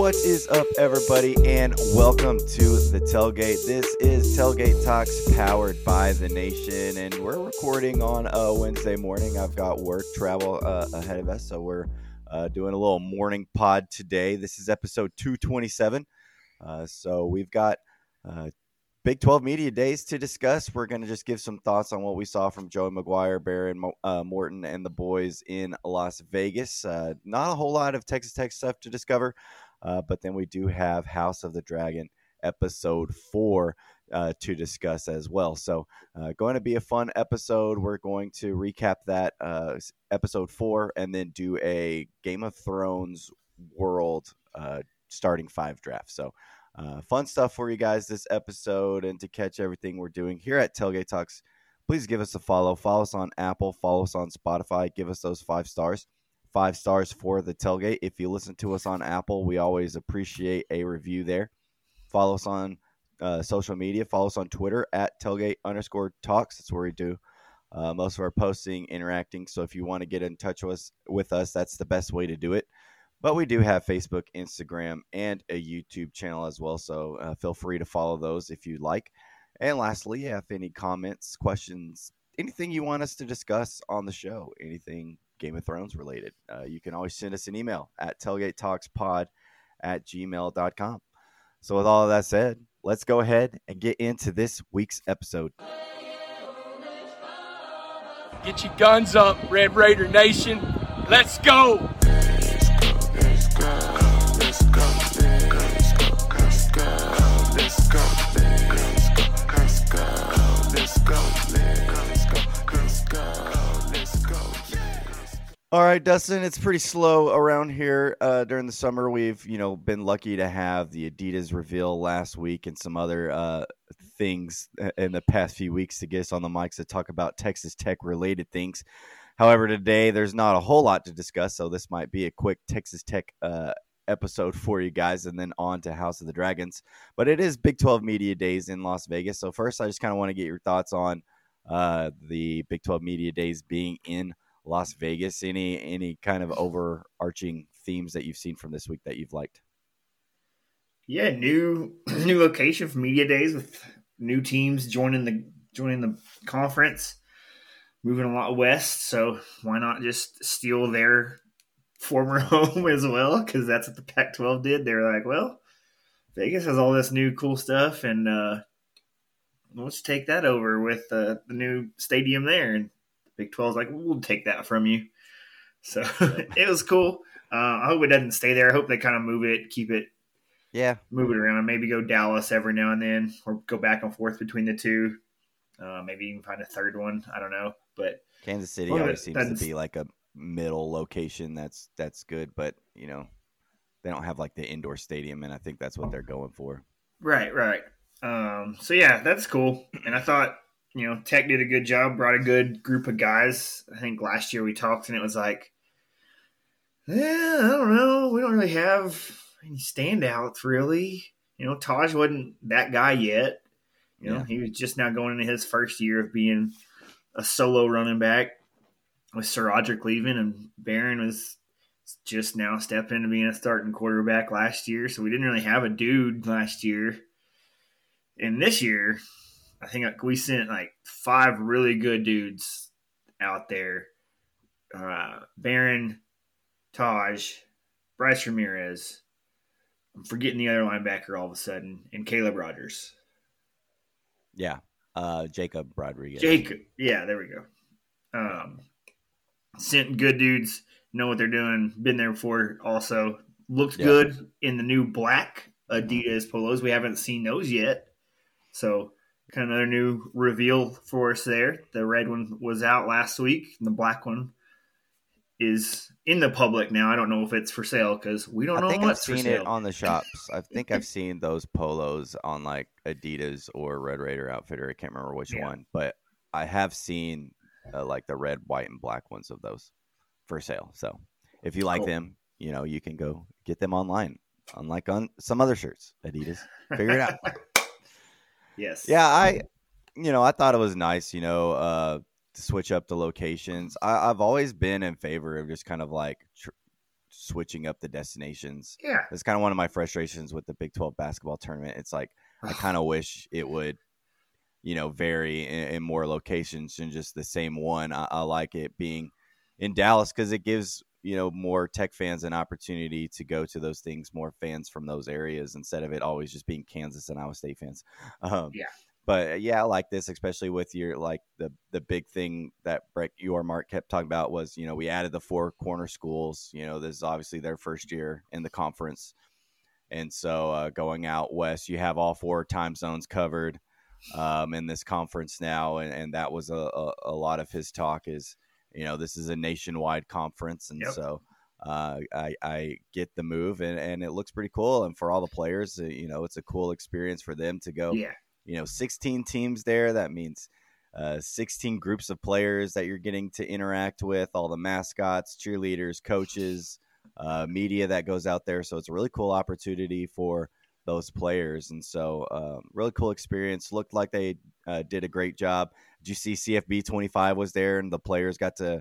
What is up, everybody, and welcome to the Tailgate. This is Tailgate Talks powered by The Nation, and we're recording on a Wednesday morning. I've got work travel ahead of us, so we're doing a little morning pod today. This is episode 227. So we've got Big 12 Media Days to discuss. We're going to just give some thoughts on what we saw from Joey McGuire, Behren Morton, and the boys in Las Vegas. Not a whole lot of Texas Tech stuff to discover, but then we do have House of the Dragon episode 4 to discuss as well. So going to be a fun episode. We're going to recap that episode 4 and then do a Game of Thrones world starting 5 draft. So fun stuff for you guys this episode, and to catch everything we're doing here at Tailgate Talks, please give us a follow. Follow us on Apple, follow us on Spotify, give us those 5 stars. 5 stars for the Tailgate. If you listen to us on Apple, we always appreciate a review there. Follow us on social media. Follow us on Twitter at Tailgate_Talks. That's where we do most of our posting, interacting. So if you want to get in touch with us, that's the best way to do it. But we do have Facebook, Instagram, and a YouTube channel as well. So feel free to follow those if you'd like. And lastly, if any comments, questions, anything you want us to discuss on the show, anything Game of Thrones related, you can always send us an email at tailgatetalkspod@gmail.com. So with all of that said, let's go ahead and get into this week's episode. Get your guns up, Red Raider Nation. Let's go! All right, Dustin, it's pretty slow around here during the summer. We've, been lucky to have the Adidas reveal last week and some other things in the past few weeks to get us on the mics to talk about Texas Tech related things. However, today there's not a whole lot to discuss, so this might be a quick Texas Tech episode for you guys and then on to House of the Dragons. But it is Big 12 Media Days in Las Vegas. So first, I just kind of want to get your thoughts on the Big 12 Media Days being in Las Vegas. Any kind of overarching themes that you've seen from this week that you've liked? Yeah, new location for media days with new teams joining the conference, moving a lot west. So why not just steal their former home as well? Because that's what the Pac-12 did. They were like, well, Vegas has all this new cool stuff, and let's take that over with the new stadium there. And Big 12's like, we'll take that from you. So it was cool. I hope it doesn't stay there. I hope they kind of move it, keep it, move it around. Maybe go Dallas every now and then, or go back and forth between the two. Maybe even find a third one. I don't know. But Kansas City always seems to be like a middle location. That's good, but they don't have like the indoor stadium, and I think that's what they're going for. Right. So yeah, that's cool. And I thought, Tech did a good job, brought a good group of guys. I think last year we talked and it was like, I don't know. We don't really have any standouts, really. Taj wasn't that guy yet. He was just now going into his first year of being a solo running back with Sir Roderick leaving, and Behren was just now stepping into being a starting quarterback last year. So we didn't really have a dude last year. And this year, I think we sent like 5 really good dudes out there. Behren, Taj, Bryce Ramirez. I'm forgetting the other linebacker all of a sudden, and Caleb Rogers. Yeah, Jacob Rodriguez. Yeah, there we go. Sent good dudes, know what they're doing, been there before also. Looked good in the new black Adidas polos. We haven't seen those yet. So kind of another new reveal for us there. The red one was out last week, and the black one is in the public now. I don't know if it's for sale because we don't know what's for sale. I've seen it on the shops. I think I've seen those polos on like Adidas or Red Raider Outfitter. I can't remember which one, but I have seen like the red, white, and black ones of those for sale. So if you like them, you can go get them online, unlike on some other shirts. Adidas, figure it out. Yes. Yeah, I thought it was nice, to switch up the locations. I've always been in favor of just kind of like switching up the destinations. Yeah. That's kind of one of my frustrations with the Big 12 basketball tournament. It's like I kind of wish it would, vary in more locations than just the same one. I like it being in Dallas because it gives, more Tech fans an opportunity to go to those things, more fans from those areas instead of it always just being Kansas and Iowa State fans. Yeah. But yeah, I like this, especially with your the big thing that Brett Yormark kept talking about was, we added the 4 corner schools. This is obviously their first year in the conference. And so going out west, you have all 4 time zones covered in this conference now. And that was a lot of his talk is, this is a nationwide conference. And so I get the move and it looks pretty cool. And for all the players, it's a cool experience for them to go. Yeah. 16 teams there. That means 16 groups of players that you're getting to interact with, all the mascots, cheerleaders, coaches, media that goes out there. So it's a really cool opportunity for those players. And so really cool experience. Looked like they did a great job. Did you see CFB 25 was there and the players got to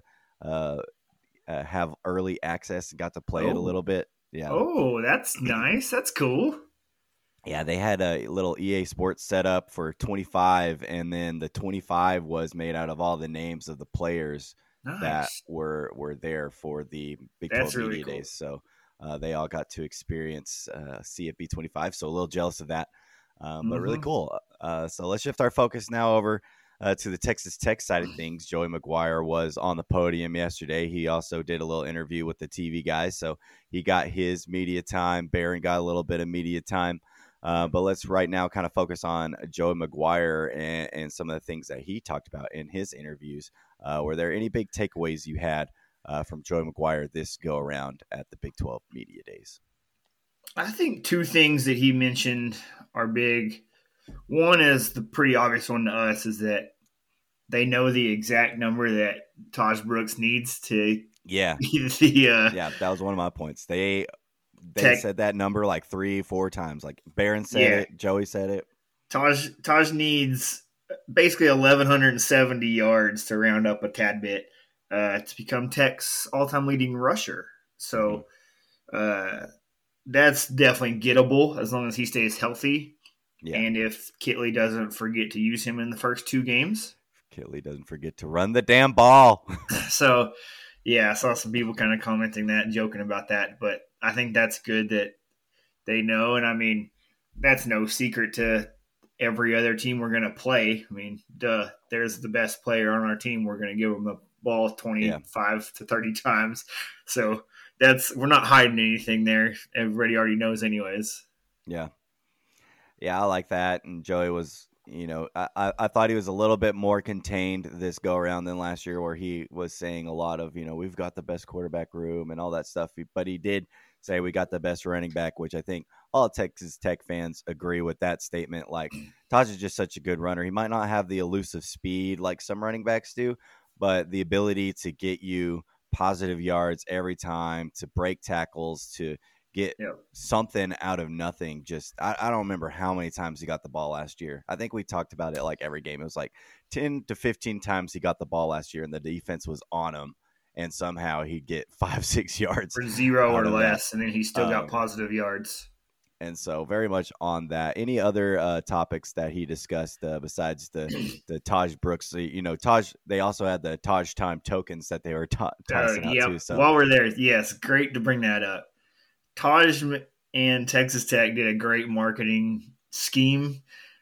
have early access and got to play it a little bit? Yeah. Oh, that's nice. That's cool. Yeah, they had a little EA Sports set up for 25, and then the 25 was made out of all the names of the players that were there for the Big 12 really Media cool. Days. So they all got to experience CFB 25, so a little jealous of that, but really cool. So let's shift our focus now over to the Texas Tech side of things. Joey McGuire was on the podium yesterday. He also did a little interview with the TV guys, so he got his media time. Barron got a little bit of media time. But let's right now kind of focus on Joey McGuire and some of the things that he talked about in his interviews. Were there any big takeaways you had from Joey McGuire this go around at the Big 12 Media Days? I think 2 things that he mentioned are big. One is the pretty obvious one to us is that they know the exact number that Taj Brooks needs to yeah that was one of my points. They said that number like 3-4 times. Like Barron said it, Joey said it. Taj needs basically 1,170 yards to round up a tad bit to become Tech's all-time leading rusher. So that's definitely gettable as long as he stays healthy. Yeah. And if Kitley doesn't forget to use him in the first 2 games. Kitley doesn't forget to run the damn ball. So, yeah, I saw some people kind of commenting that and joking about that. But I think that's good that they know. And, I mean, that's no secret to every other team we're going to play. I mean, there's the best player on our team. We're going to give them the ball 25 to 30 times. So we're not hiding anything there. Everybody already knows anyways. Yeah. Yeah, I like that. And Joey was, I thought he was a little bit more contained this go around than last year where he was saying a lot of, we've got the best quarterback room and all that stuff. But he did say we got the best running back, which I think all Texas Tech fans agree with that statement. Like, Taj is just such a good runner. He might not have the elusive speed like some running backs do, but the ability to get you positive yards every time, to break tackles, to get something out of nothing. Just I don't remember how many times he got the ball last year. I think we talked about it like every game. It was like 10 to 15 times he got the ball last year, and the defense was on him, and somehow he'd get 5-6 yards. For 0 or less, and then he still got positive yards. And so very much on that. Any other topics that he discussed besides the Taj Brooks? Taj, they also had the Taj time tokens that they were tossing out too. So while we're there, yes, great to bring that up. Taj and Texas Tech did a great marketing scheme.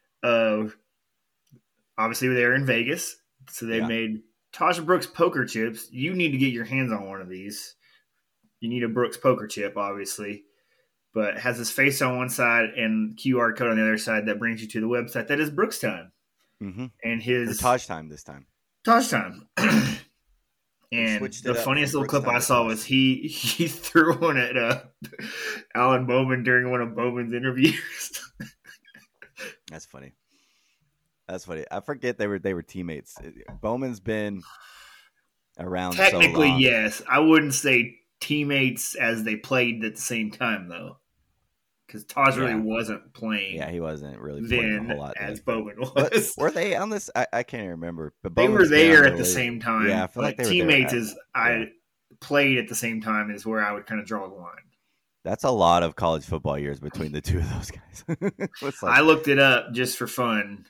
Obviously, they're in Vegas, so they made Taj Brooks poker chips. You need to get your hands on one of these. You need a Brooks poker chip, obviously, but it has his face on one side and QR code on the other side that brings you to the website that is Brooks time. Mm-hmm. And his Taj time this time. Taj time. And the funniest little clip I saw was he threw one at Alan Bowman during one of Bowman's interviews. That's funny. I forget they were teammates. Bowman's been around technically, so long. Yes. I wouldn't say teammates as they played at the same time, though. Because Taj really wasn't playing. Yeah, he wasn't really playing a whole lot as Bowman was. Were they on this? I can't even remember. But they were there at the same time. Yeah, I feel like they teammates were is I played at the same time is where I would kind of draw the line. That's a lot of college football years between the two of those guys. I looked it up just for fun.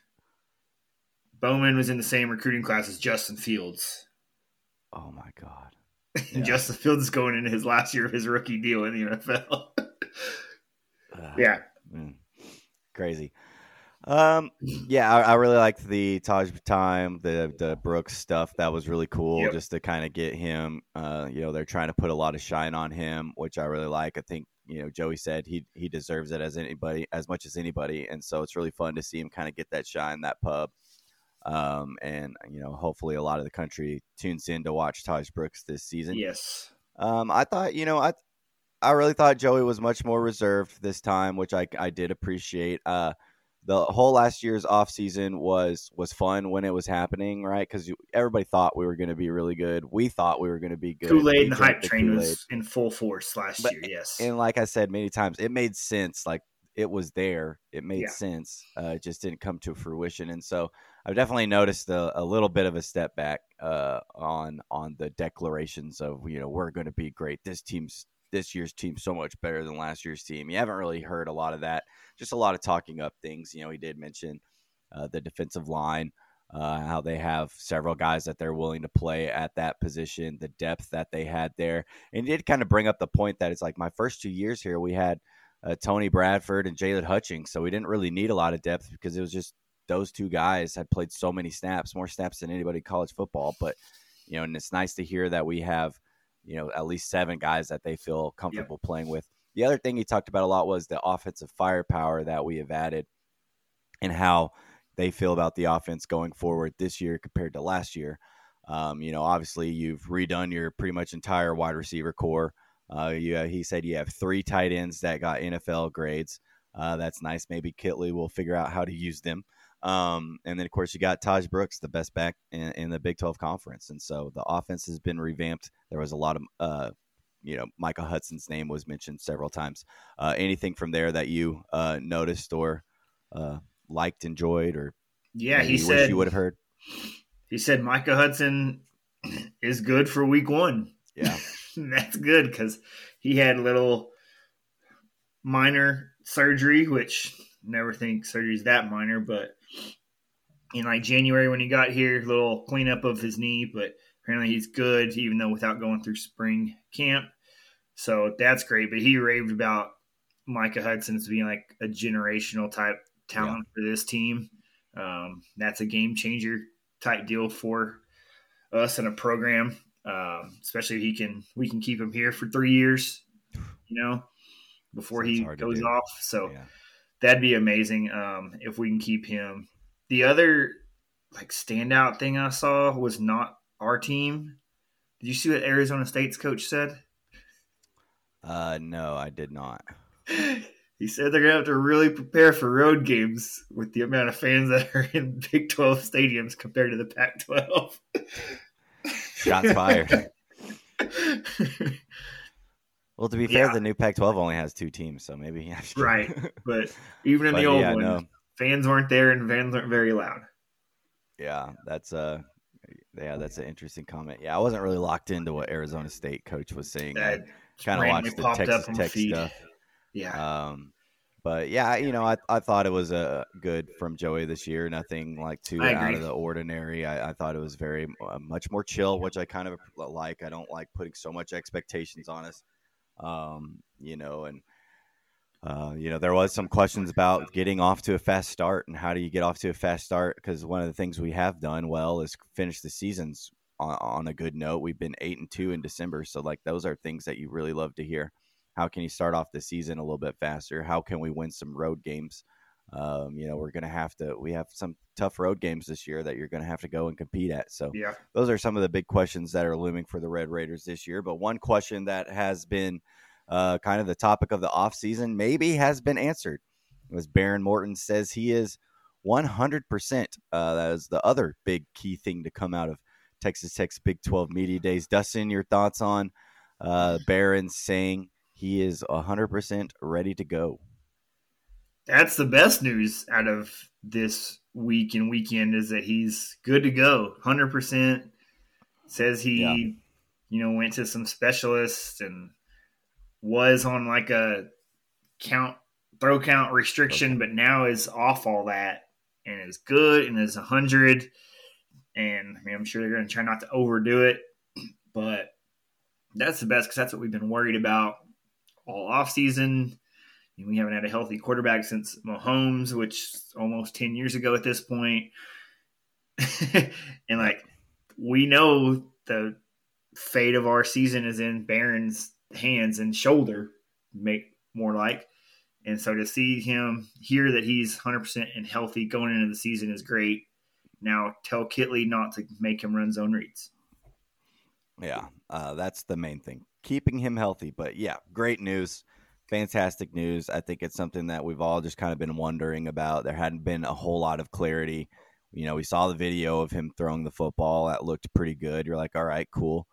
Bowman was in the same recruiting class as Justin Fields. Oh, my God. Yeah. Justin Fields is going into his last year of his rookie deal in the NFL. Yeah. Crazy. Yeah, I really liked the Taj time, the Brooks stuff. That was really cool, just to kind of get him. They're trying to put a lot of shine on him, which I really like. I think Joey said he deserves it as much as anybody, and so it's really fun to see him kind of get that shine, that pub. And hopefully a lot of the country tunes in to watch Taj Brooks this season. Yes. I thought I really thought Joey was much more reserved this time, which I did appreciate. The whole last year's off season was fun when it was happening, right? Because everybody thought we were going to be really good. We thought we were going to be good. Kool-Aid and the hype train was in full force last year, yes. And like I said many times, it made sense. Like, it was there. It made sense. It just didn't come to fruition. And so I've definitely noticed a little bit of a step back on the declarations of, we're going to be great. This year's team so much better than last year's team. You haven't really heard a lot of that. Just a lot of talking up things. He did mention the defensive line, how they have several guys that they're willing to play at that position, the depth that they had there. And he did kind of bring up the point that it's like my first 2 years here, we had Tony Bradford and Jalen Hutchings. So we didn't really need a lot of depth because it was just those two guys had played so many snaps, more snaps than anybody in college football. But, and it's nice to hear that we have, at least 7 guys that they feel comfortable playing with. The other thing he talked about a lot was the offensive firepower that we have added and how they feel about the offense going forward this year compared to last year. Obviously you've redone your pretty much entire wide receiver core. He said you have 3 tight ends that got NFL grades. That's nice. Maybe Kitley will figure out how to use them. And then, of course, you got Taj Brooks, the best back in the Big 12 Conference. And so the offense has been revamped. There was a lot of, Micah Hudson's name was mentioned several times. Anything from there that you noticed or liked, enjoyed, or he said wish you would have heard? He said Micah Hudson is good for week 1. Yeah. That's good because he had a little minor surgery, which never think surgery's that minor, but in like January when he got here, little cleanup of his knee, but apparently he's good, even though without going through spring camp. So that's great. But he raved about Micah Hudson as being like a generational type talent for this team. That's a game changer type deal for us in a program. Especially if we can keep him here for 3 years, before he goes off. So that'd be amazing if we can keep him. The other standout thing I saw was not our team. Did you see what Arizona State's coach said? No, I did not. He said they're going to have to really prepare for road games with the amount of fans that are in Big 12 stadiums compared to the Pac-12. Shots fired. Well, to be fair, the new Pac-12 only has 2 teams, so maybe right. But even in the old one, fans weren't there and fans weren't very loud. Yeah, that's an interesting comment. Yeah, I wasn't really locked into what Arizona State coach was saying. I kind of watched the Texas Tech stuff. Yeah. But yeah, I thought it was good from Joey this year. Nothing too out of the ordinary. I thought it was very much more chill, which I kind of like. I don't like putting so much expectations on us. There was some questions about getting off to a fast start and how do you get off to a fast start? Because one of the things we have done well is finish the seasons on a good note. We've been 8-2 in December, so those are things that you really love to hear. How can you start off the season a little bit faster? How can we win some road games? We have some tough road games this year that you're going to have to go and compete at. So those are some of the big questions that are looming for the Red Raiders this year. But one question that has been kind of the topic of the offseason maybe has been answered. It was Baron Morton says he is 100%. That is the other big key thing to come out of Texas Tech's Big 12 Media Days. Dustin, your thoughts on Baron saying he is 100% ready to go? That's the best news out of this week and weekend is that he's good to go. 100%. Says he went to some specialists and was on like a throw count restriction, but now is off all that and is good and is 100. And I mean, I'm sure they're going to try not to overdo it, but that's the best because that's what we've been worried about all offseason. We haven't had a healthy quarterback since Mahomes, which is almost 10 years ago at this point. And like, we know the fate of our season is in Barron's hands and shoulder, make more like. And so to see him hear that he's 100% and healthy going into the season is great. Now tell Kittley not to make him run zone reads. Yeah, that's the main thing. Keeping him healthy. But yeah, great news. Fantastic news. I think it's something that we've all just kind of been wondering about. There hadn't been a whole lot of clarity. We saw the video of him throwing the football. That looked pretty good. You're like, all right, cool.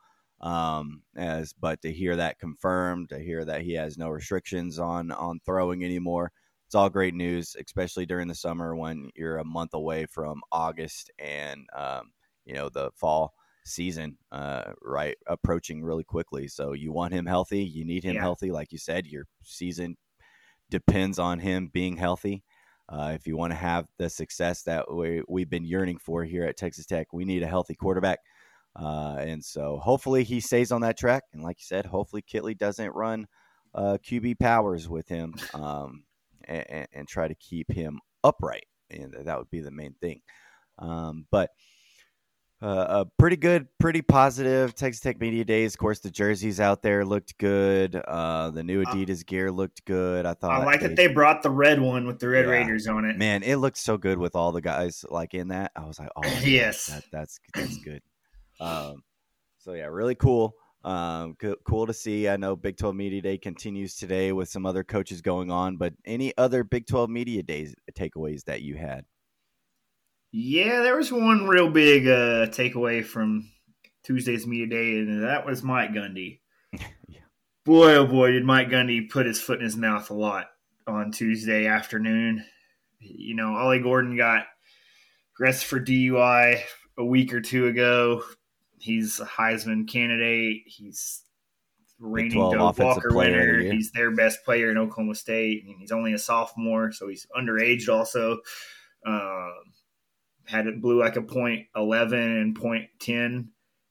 But to hear that confirmed, to hear that he has no restrictions on throwing anymore, it's all great news, especially during the summer when you're a month away from August and the fall season right approaching really quickly. So you want him healthy, you need him healthy. Like you said, your season depends on him being healthy. If you want to have the success that we've been yearning for here at Texas Tech, we need a healthy quarterback. And so hopefully he stays on that track. And like you said, hopefully Kittley doesn't run QB powers with him and try to keep him upright. And that would be the main thing. But a pretty good, pretty positive Texas Tech Media Days. Of course, the jerseys out there looked good. The new Adidas gear looked good. I like that they brought the red one with the Red Raiders on it. Man, it looked so good with all the guys like in that. I was like, oh, yes, that's good. So yeah, really cool. Cool to see. I know Big 12 Media Day continues today with some other coaches going on, but any other Big 12 Media Days takeaways that you had? Yeah, there was one real big takeaway from Tuesday's Media Day, and that was Mike Gundy. Yeah. Boy, oh boy, did Mike Gundy put his foot in his mouth a lot on Tuesday afternoon. Ollie Gordon got arrested for DUI a week or two ago. He's a Heisman candidate. He's reigning Doak Walker winner. He's their best player in Oklahoma State. He's only a sophomore, so he's underaged also. Blew like a .11 and .10.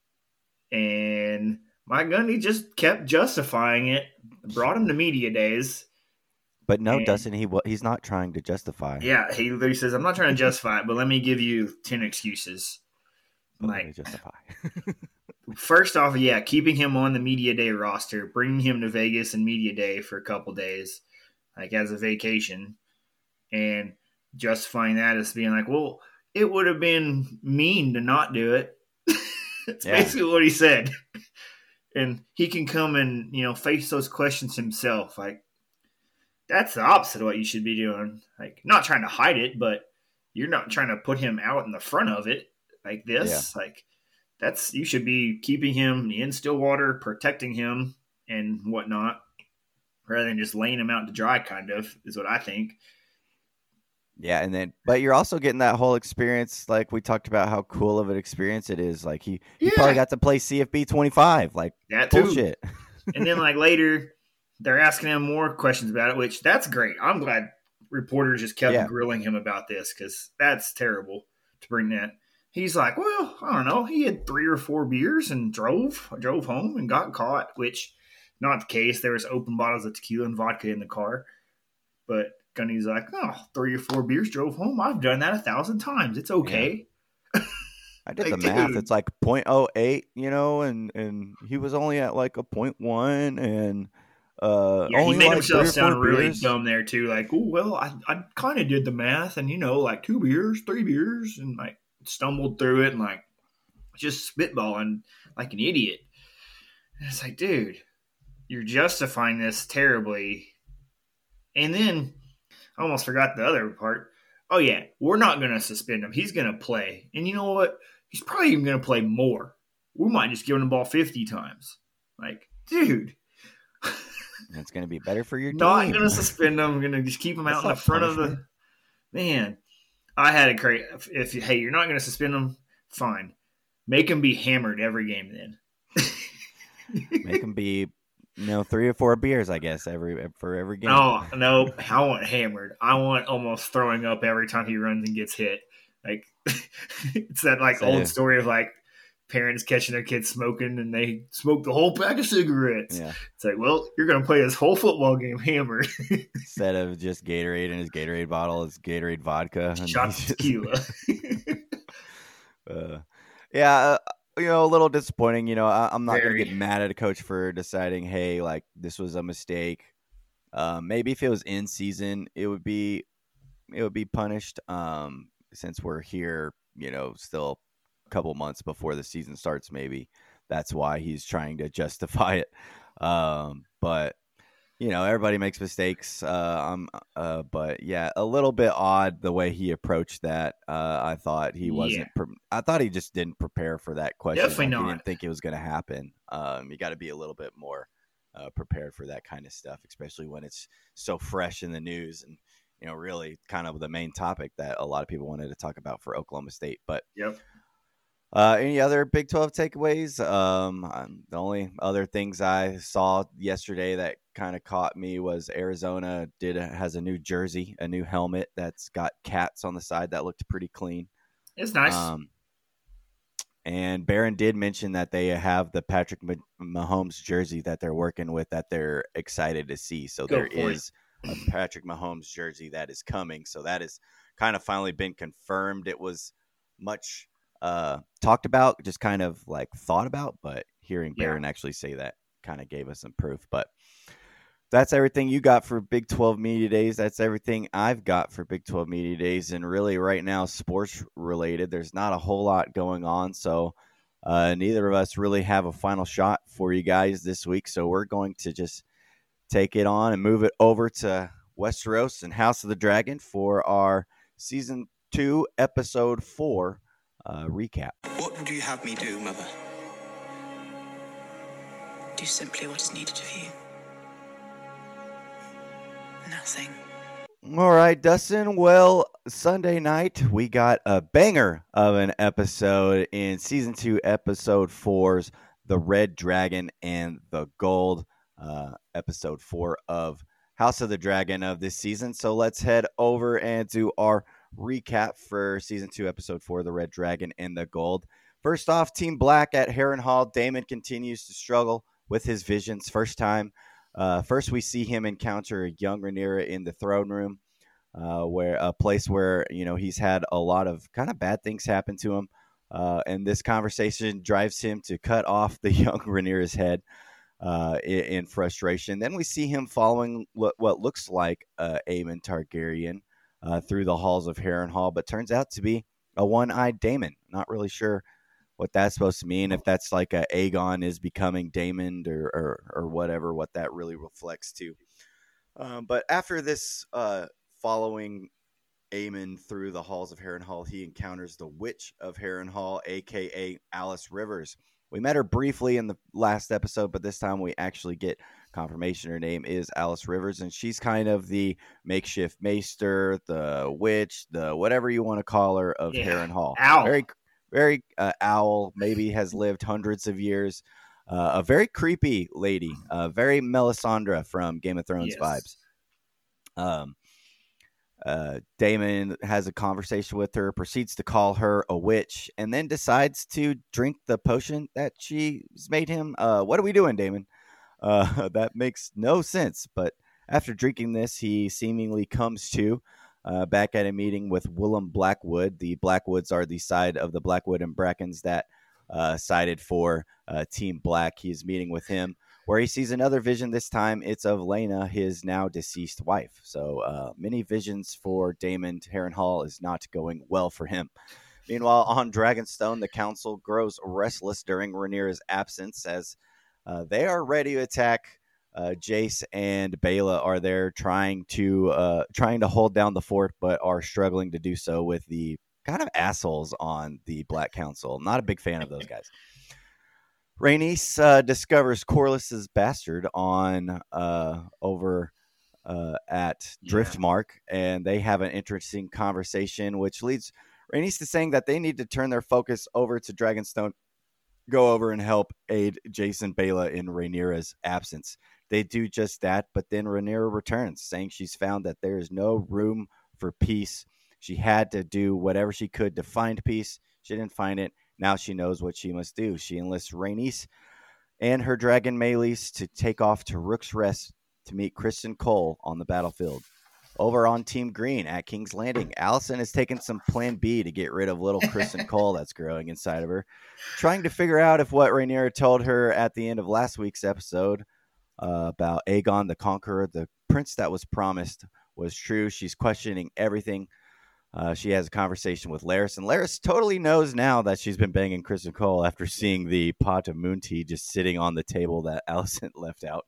And Mike Gundy just kept justifying it. Brought him to Media Days. But no, doesn't he? He's not trying to justify. Yeah, he literally says, I'm not trying to justify it, but let me give you 10 excuses. Like, justify. First off, keeping him on the Media Day roster, bringing him to Vegas and Media Day for a couple days, like as a vacation, and justifying that as being like, well, it would have been mean to not do it. That's basically what he said. And he can come and, face those questions himself. Like, that's the opposite of what you should be doing. Like, not trying to hide it, but you're not trying to put him out in the front of it like this. Yeah. Like, you should be keeping him in Stillwater, protecting him and whatnot, rather than just laying him out to dry, kind of, is what I think. Yeah, but you're also getting that whole experience, like we talked about how cool of an experience it is. Like he probably got to play CFB 25, like that bullshit. And then like later, they're asking him more questions about it, which that's great. I'm glad reporters just kept grilling him about this because that's terrible to bring that. He's like, well, I don't know. He had 3 or 4 beers and drove home and got caught, which not the case. There was open bottles of tequila and vodka in the car, but Gundy's like, 3 or 4 beers, drove home. I've done that 1,000 times. It's okay. Yeah. I did the math. It's like 0.08, and he was only at like a 0.1, and he made himself sound really dumb there too. Like, oh well, I kind of did the math, and like 2 beers, 3 beers, and like stumbled through it, and like just spitballing like an idiot. And it's like, dude, you're justifying this terribly, and then. I almost forgot the other part. Oh, yeah, we're not going to suspend him. He's going to play. And you know what? He's probably even going to play more. We might just give him the ball 50 times. Like, dude. It's going to be better for your team. Not going to suspend him. I'm going to just keep him out in the front of the – man, I had a great – you're not going to suspend him, fine. Make him be hammered every game then. Make them be, 3 or 4 beers, I guess, for every game. Oh no, I want hammered. I want almost throwing up every time he runs and gets hit. Like it's that like old story of like parents catching their kids smoking and they smoke the whole pack of cigarettes. Yeah. It's like, well, you're going to play this whole football game hammered. Instead of just Gatorade in his Gatorade bottle, it's Gatorade vodka. Shots of tequila. Yeah, a little disappointing. I'm not going to get mad at a coach for deciding, hey, like this was a mistake. Maybe if it was in season, it would be punished. Since we're here, still a couple months before the season starts, maybe that's why he's trying to justify it. But everybody makes mistakes. But yeah, a little bit odd the way he approached that. I thought he wasn't. I thought he just didn't prepare for that question. Definitely not. He didn't think it was going to happen. You got to be a little bit more prepared for that kind of stuff, especially when it's so fresh in the news and really kind of the main topic that a lot of people wanted to talk about for Oklahoma State. But any other Big 12 takeaways? The only other things I saw yesterday that kind of caught me was Arizona has a new jersey, a new helmet that's got cats on the side that looked pretty clean. It's nice. And Barron did mention that they have the Patrick Mahomes jersey that they're working with that they're excited to see. So there is a Patrick Mahomes jersey that is coming. So that has kind of finally been confirmed. It was much talked about, just kind of like thought about, but hearing Barron actually say that kind of gave us some proof. But that's everything you got for Big 12 Media Days. That's everything I've got for Big 12 Media Days. And really right now, sports related, there's not a whole lot going on. So neither of us really have a final shot for you guys this week. So we're going to just take it on and move it over to Westeros and House of the Dragon for our Season 2, Episode 4 recap. What would you have me do, Mother? Do simply what is needed of you. Nothing. All right, Dustin. Well, Sunday night, we got a banger of an episode in Season 2, Episode 4's The Red Dragon and the Gold. Episode 4 of House of the Dragon of this season. So let's head over and do our recap for Season 2, Episode 4, The Red Dragon and the Gold. First off, Team Black at Harrenhal. Daemon continues to struggle with his visions. First we see him encounter young Rhaenyra in the throne room, where a place where he's had a lot of kind of bad things happen to him, and this conversation drives him to cut off the young Rhaenyra's head in frustration. Then we see him following what looks like Aemon Targaryen through the halls of Harrenhal, but turns out to be a one-eyed Daemon. Not really sure what that's supposed to mean, if that's like Aegon is becoming Daemon or whatever, what that really reflects to. But after this, following Aemon through the halls of Harrenhal, he encounters the Witch of Harrenhal, a.k.a. Alice Rivers. We met her briefly in the last episode, but this time we actually get confirmation her name is Alice Rivers, and she's kind of the makeshift maester, the witch, the whatever you want to call her of Harrenhal. Owl. Very owl, maybe has lived hundreds of years. A very creepy lady, very Melisandre from Game of Thrones vibes. Daemon has a conversation with her, proceeds to call her a witch, and then decides to drink the potion that she's made him. What are we doing, Daemon? That makes no sense. But after drinking this, he seemingly comes to back at a meeting with Willem Blackwood. The Blackwoods are the side of the Blackwood and Brackens that sided for Team Black. He's meeting with him, where he sees another vision. This time it's of Laena, his now deceased wife. So many visions for Daemon. Harrenhal is not going well for him. Meanwhile, on Dragonstone, the council grows restless during Rhaenyra's absence as they are ready to attack. Jace and Baela are there trying to hold down the fort, but are struggling to do so with the kind of assholes on the Black Council. Not a big fan of those guys. Rhaenys discovers Corlys's bastard on over at Driftmark, and they have an interesting conversation, which leads Rhaenys to saying that they need to turn their focus over to Dragonstone go over and help aid Jason Bela in Rhaenyra's absence. They do just that, but then Rhaenyra returns, saying she's found that there is no room for peace. She had to do whatever she could to find peace. She didn't find it. Now she knows what she must do. She enlists Rhaenys and her dragon Meleys to take off to Rook's Rest to meet Criston Cole on the battlefield. Over on Team Green at King's Landing, Alicent has taken some plan B to get rid of little Criston Cole that's growing inside of her, trying to figure out if what Rhaenyra told her at the end of last week's episode about Aegon the Conqueror, the prince that was promised, was true. She's questioning everything. She has a conversation with Larys, and Larys totally knows now that she's been banging Criston Cole after seeing the pot of moon tea just sitting on the table that Alicent left out.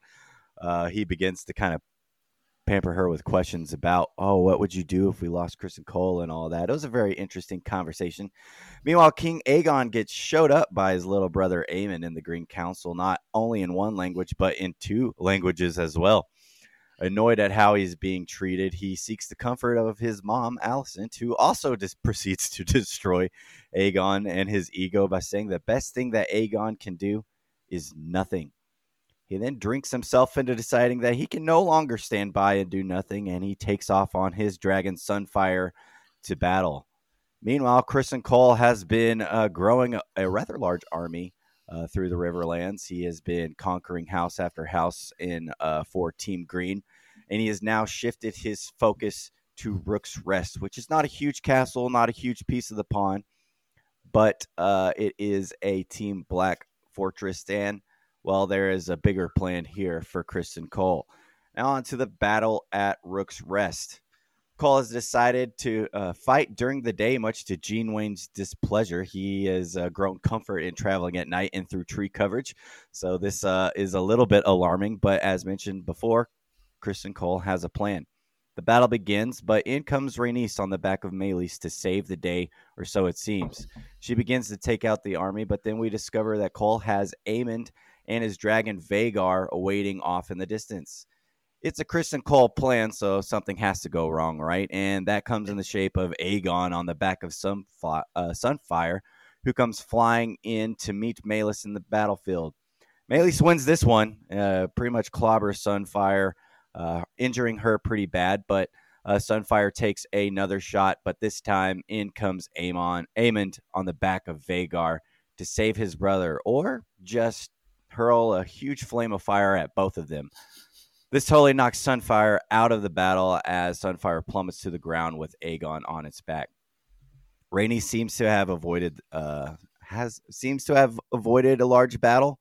He begins to kind of pamper her with questions about, what would you do if we lost Criston Cole and all that. It was a very interesting conversation. Meanwhile, King Aegon gets showed up by his little brother Aemon in the Green Council, not only in one language, but in two languages as well. Annoyed at how he's being treated, he seeks the comfort of his mom, Alicent, who also proceeds to destroy Aegon and his ego by saying the best thing that Aegon can do is nothing. He then drinks himself into deciding that he can no longer stand by and do nothing, and he takes off on his dragon Sunfire to battle. Meanwhile, Criston Cole has been growing a rather large army through the Riverlands. He has been conquering house after house for Team Green, and he has now shifted his focus to Rook's Rest, which is not a huge castle, not a huge piece of the pond, but it is a Team Black fortress, and well, there is a bigger plan here for Criston Cole. Now on to the battle at Rook's Rest. Cole has decided to fight during the day, much to Gene Wayne's displeasure. He has grown comfort in traveling at night and through tree coverage. So this is a little bit alarming, but as mentioned before, Criston Cole has a plan. The battle begins, but in comes Rhaenys on the back of Meleys to save the day, or so it seems. She begins to take out the army, but then we discover that Cole has Aemond and his dragon Vhagar awaiting off in the distance. It's a Criston Cole plan, so something has to go wrong, right? And that comes in the shape of Aegon on the back of Sunfire, who comes flying in to meet Meleys in the battlefield. Meleys wins this one, pretty much clobbers Sunfire, injuring her pretty bad, but Sunfire takes another shot, but this time in comes Aemond on the back of Vhagar to save his brother, or just hurl a huge flame of fire at both of them. This totally knocks Sunfire out of the battle as Sunfire plummets to the ground with Aegon on its back. Rhaenys seems to have avoided a large battle.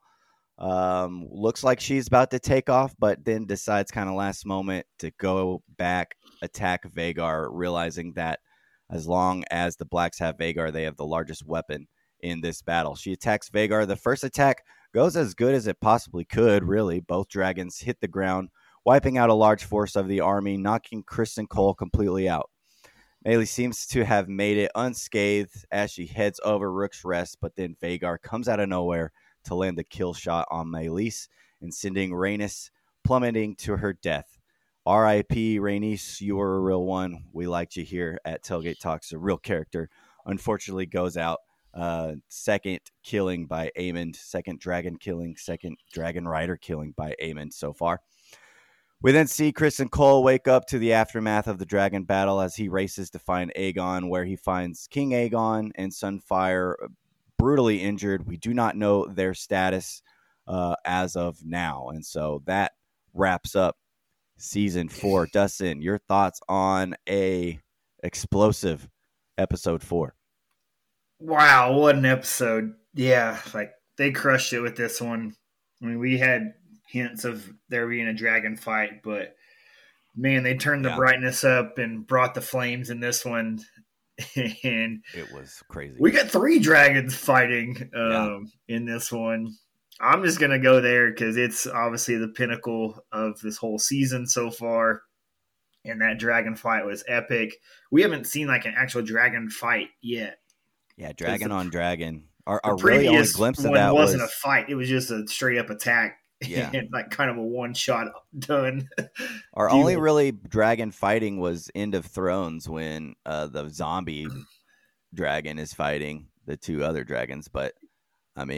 Looks like she's about to take off, but then decides kind of last moment to go back, attack Vhagar, realizing that as long as the Blacks have Vhagar, they have the largest weapon in this battle. She attacks Vhagar. The first attack goes as good as it possibly could, really. Both dragons hit the ground, wiping out a large force of the army, knocking Criston Cole completely out. Meleys seems to have made it unscathed as she heads over Rook's Rest, but then Vhagar comes out of nowhere to land the kill shot on Meleys and sending Rhaenys plummeting to her death. R.I.P. Rhaenys, you were a real one. We liked you here at Tailgate Talks. A real character unfortunately goes out. Second killing by Aemond, second dragon rider killing by Aemond so far. We then see Criston Cole wake up to the aftermath of the dragon battle as he races to find Aegon, where he finds King Aegon and Sunfire brutally injured. We do not know their status as of now, and so that wraps up season 4. Dustin, your thoughts on a explosive episode 4? Wow, what an episode. Yeah, like they crushed it with this one. I mean, we had hints of there being a dragon fight, but man, they turned the brightness up and brought the flames in this one. And it was crazy. We got 3 dragons fighting in this one. I'm just going to go there because it's obviously the pinnacle of this whole season so far. And that dragon fight was epic. We haven't seen like an actual dragon fight yet. Yeah, dragon on dragon. Our really only glimpse of that wasn't a fight. It was just a straight up attack. Yeah. And like kind of a one shot done. Our only really dragon fighting was End of Thrones when the zombie dragon is fighting the 2 other dragons. But I mean,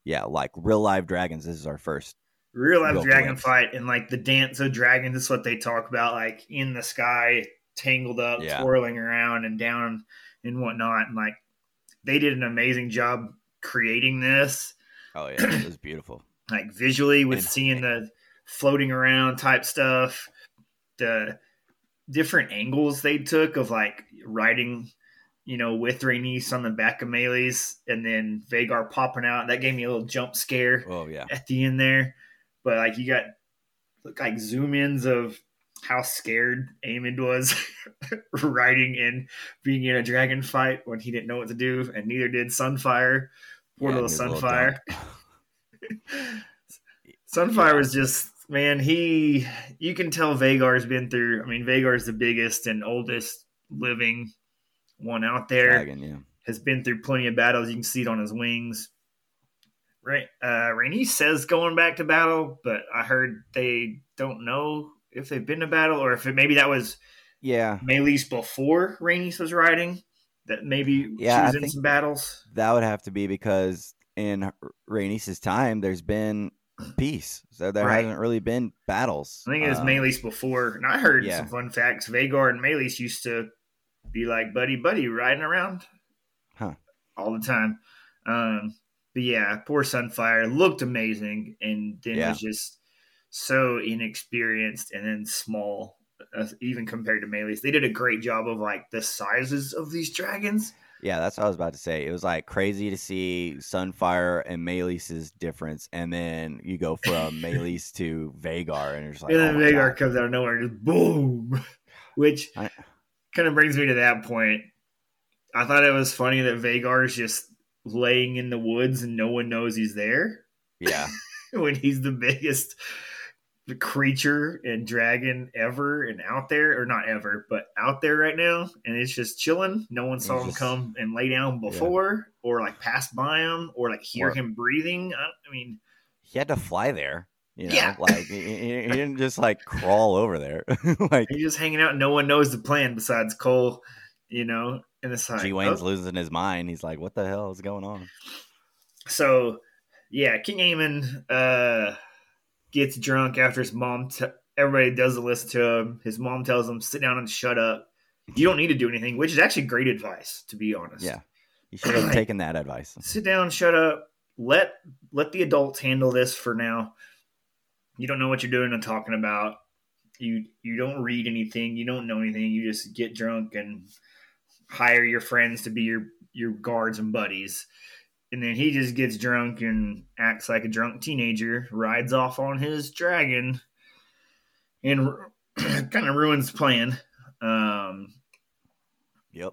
Yeah, like real live dragons. This is our first. Real life Real dragon glimpse. fight, and like the dance of dragons is what they talk about, like in the sky, tangled up, Yeah. twirling around and down and whatnot. And like they did an amazing job creating this, Oh yeah, it was beautiful. like visually with And- seeing the floating around type stuff, the different angles they took of like riding, with Rhaenys on the back of Meleys and then Vhagar popping out. That gave me a little jump scare Oh yeah, at the end there. But like you got like zoom ins of how scared Aemond was riding and being in a dragon fight when he didn't know what to do, and neither did Sunfire. Poor Yeah, little his little Sunfire. dump. Sunfire was just, man, you can tell Vhagar's been through. I mean, Vhagar's the biggest and oldest living one out there. Dragon, yeah. Has been through plenty of battles. You can see it on his wings. Right, Rhaenys says going back to battle, but I heard they don't know if they've been to battle or if maybe that was Yeah, Meleys before Rhaenys was riding. That maybe Yeah, she I was in think- some battles. that would have to be because in Rhaenys' time, there's been peace, so there Right. hasn't really been battles. I think it was Meleys before, and I heard yeah. some fun facts. Vhagar and Meleys used to be like buddy riding around, all the time. But yeah, poor Sunfire looked amazing, and then Yeah. was just so inexperienced and then small, even compared to Meleys. They did a great job of like the sizes of these dragons. Yeah, that's what I was about to say. It was like crazy to see Sunfire and Meleys' difference, and then you go from Meleys to Vhagar, and you're just like, And then oh my Vhagar God. comes out of nowhere and just boom, which I- kind of brings me to that point. I thought it was funny that Vhagar is just laying in the woods and no one knows he's there Yeah, when he's the biggest creature and dragon ever and out there, or not ever, but out there right now. And it's just chilling. No one saw He's him just- come and lay down before or like pass by him or like hear Or- him breathing. I mean, he had to fly there. Yeah. Like he didn't just like crawl over there. Like he's just hanging out and no one knows the plan besides Cole, and it's like, G Wayne's oh. losing his mind. He's like, what the hell is going on? So, yeah, King Aemon gets drunk after his mom. Everybody doesn't listen to him. His mom tells him, "Sit down and shut up. You don't need to do anything," which is actually great advice, to be honest. Yeah, he should have taken that advice. Sit down, shut up. Let the adults handle this for now. You don't know what you're doing and talking about. You don't read anything. You don't know anything. You just get drunk and hire your friends to be your guards and buddies. And then he just gets drunk and acts like a drunk teenager, rides off on his dragon, and kind of ruins the plan. Yep.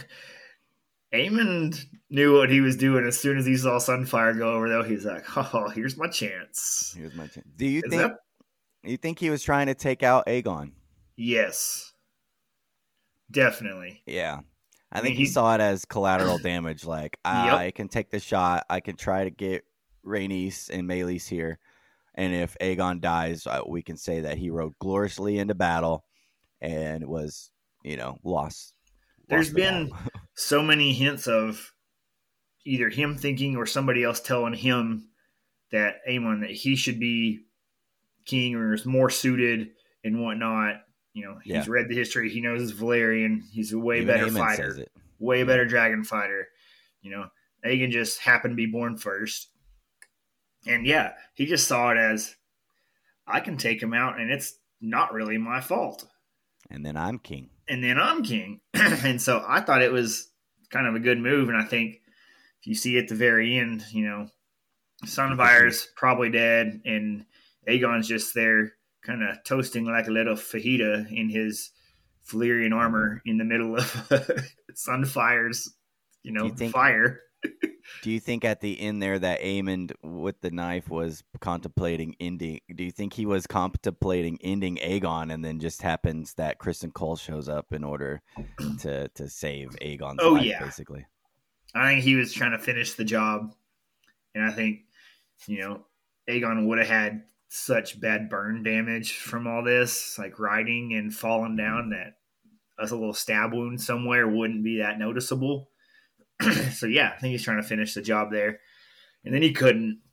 Aemond knew what he was doing as soon as he saw Sunfire go over, though. He's like, oh, here's my chance. Here's my chance. Do you Is think that- you think he was trying to take out Aegon? Yes. Definitely. Yeah. I mean, think he he- saw it as collateral damage. Like, I can take the shot. I can try to get Rhaenys and Meleys here. And if Aegon dies, we can say that he rode gloriously into battle and was, lost. There's lost the been battle. so many hints of either him thinking or somebody else telling him that Aemon that he should be king or is more suited and whatnot. He's Yeah. read the history. He knows his Valerian. He's a way Even better Aemon fighter. says it. Way better dragon fighter. Aegon just happened to be born first. And yeah, he just saw it as, I can take him out and it's not really my fault. And then I'm king. And then I'm king. And so I thought it was kind of a good move. And I think if you see at the very end, Sunfire's probably dead and Aegon's just there kind of toasting like a little fajita in his Valyrian armor in the middle of Sunfire's, you think- fire. Do you think at the end there that Aemond with the knife was contemplating ending? Do you think he was contemplating ending Aegon, and then just happens that Kristen Cole shows up in order to save Aegon's Oh, life, yeah. basically? I think he was trying to finish the job. And I think, Aegon would have had such bad burn damage from all this, like riding and falling down, that a little stab wound somewhere wouldn't be that noticeable. So, yeah, I think he's trying to finish the job there. And then he couldn't.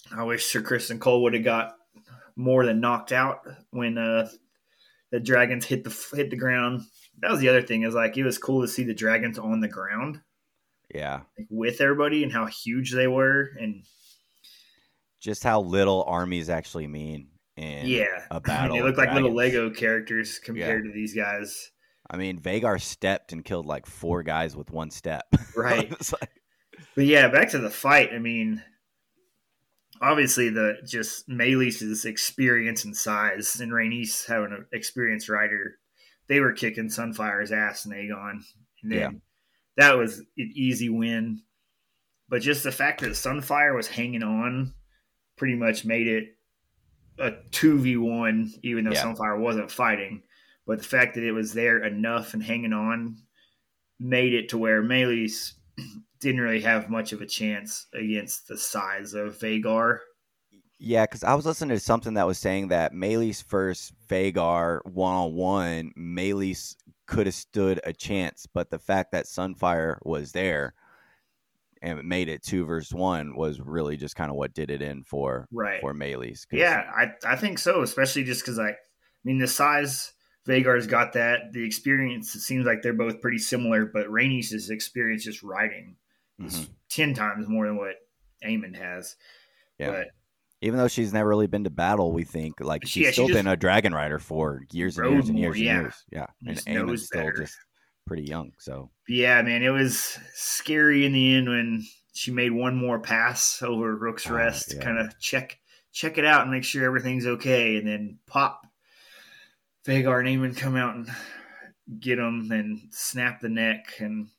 I wish Sir Kristen Cole would have got more than knocked out when the dragons hit the ground. That was the other thing, is like it was cool to see the dragons on the ground, Yeah. like, with everybody, and how huge they were, and Just how little armies actually mean in yeah, a battle. they of look like little dragons. Lego characters compared to these guys. I mean, Vagar stepped and killed like 4 guys with 1 step. Right. It's like, But yeah, back to the fight. I mean, obviously the just Melee's experience and size, and Rhaenys having an experienced rider, they were kicking Sunfire's ass and Aegon. And then that was an easy win. But just the fact that Sunfire was hanging on pretty much made it a 2v1, even though Sunfire wasn't fighting. But the fact that it was there enough and hanging on made it to where Melee's didn't really have much of a chance against the size of Vagar. yeah, because I was listening to something that was saying that Melee's first Vagar one-on-one, Melee's could have stood a chance, but the fact that Sunfire was there and it made it 2 versus 1 was really just kind of what did it in for Melee's. Yeah, I think so, especially just because the size, Vagar's got that. The experience, it seems like they're both pretty similar, but Rhaenys' experience just riding is 10 times more than what Aemond has. Yeah. But even though she's never really been to battle, we think like she's still been a dragon rider for years and years and years and years. Yeah. And Aemond's still just pretty young. So yeah, man, it was scary in the end when she made one more pass over Rook's Rest to kind of check it out and make sure everything's okay, and then pop, Vagar and Aemond come out and get him and snap the neck, and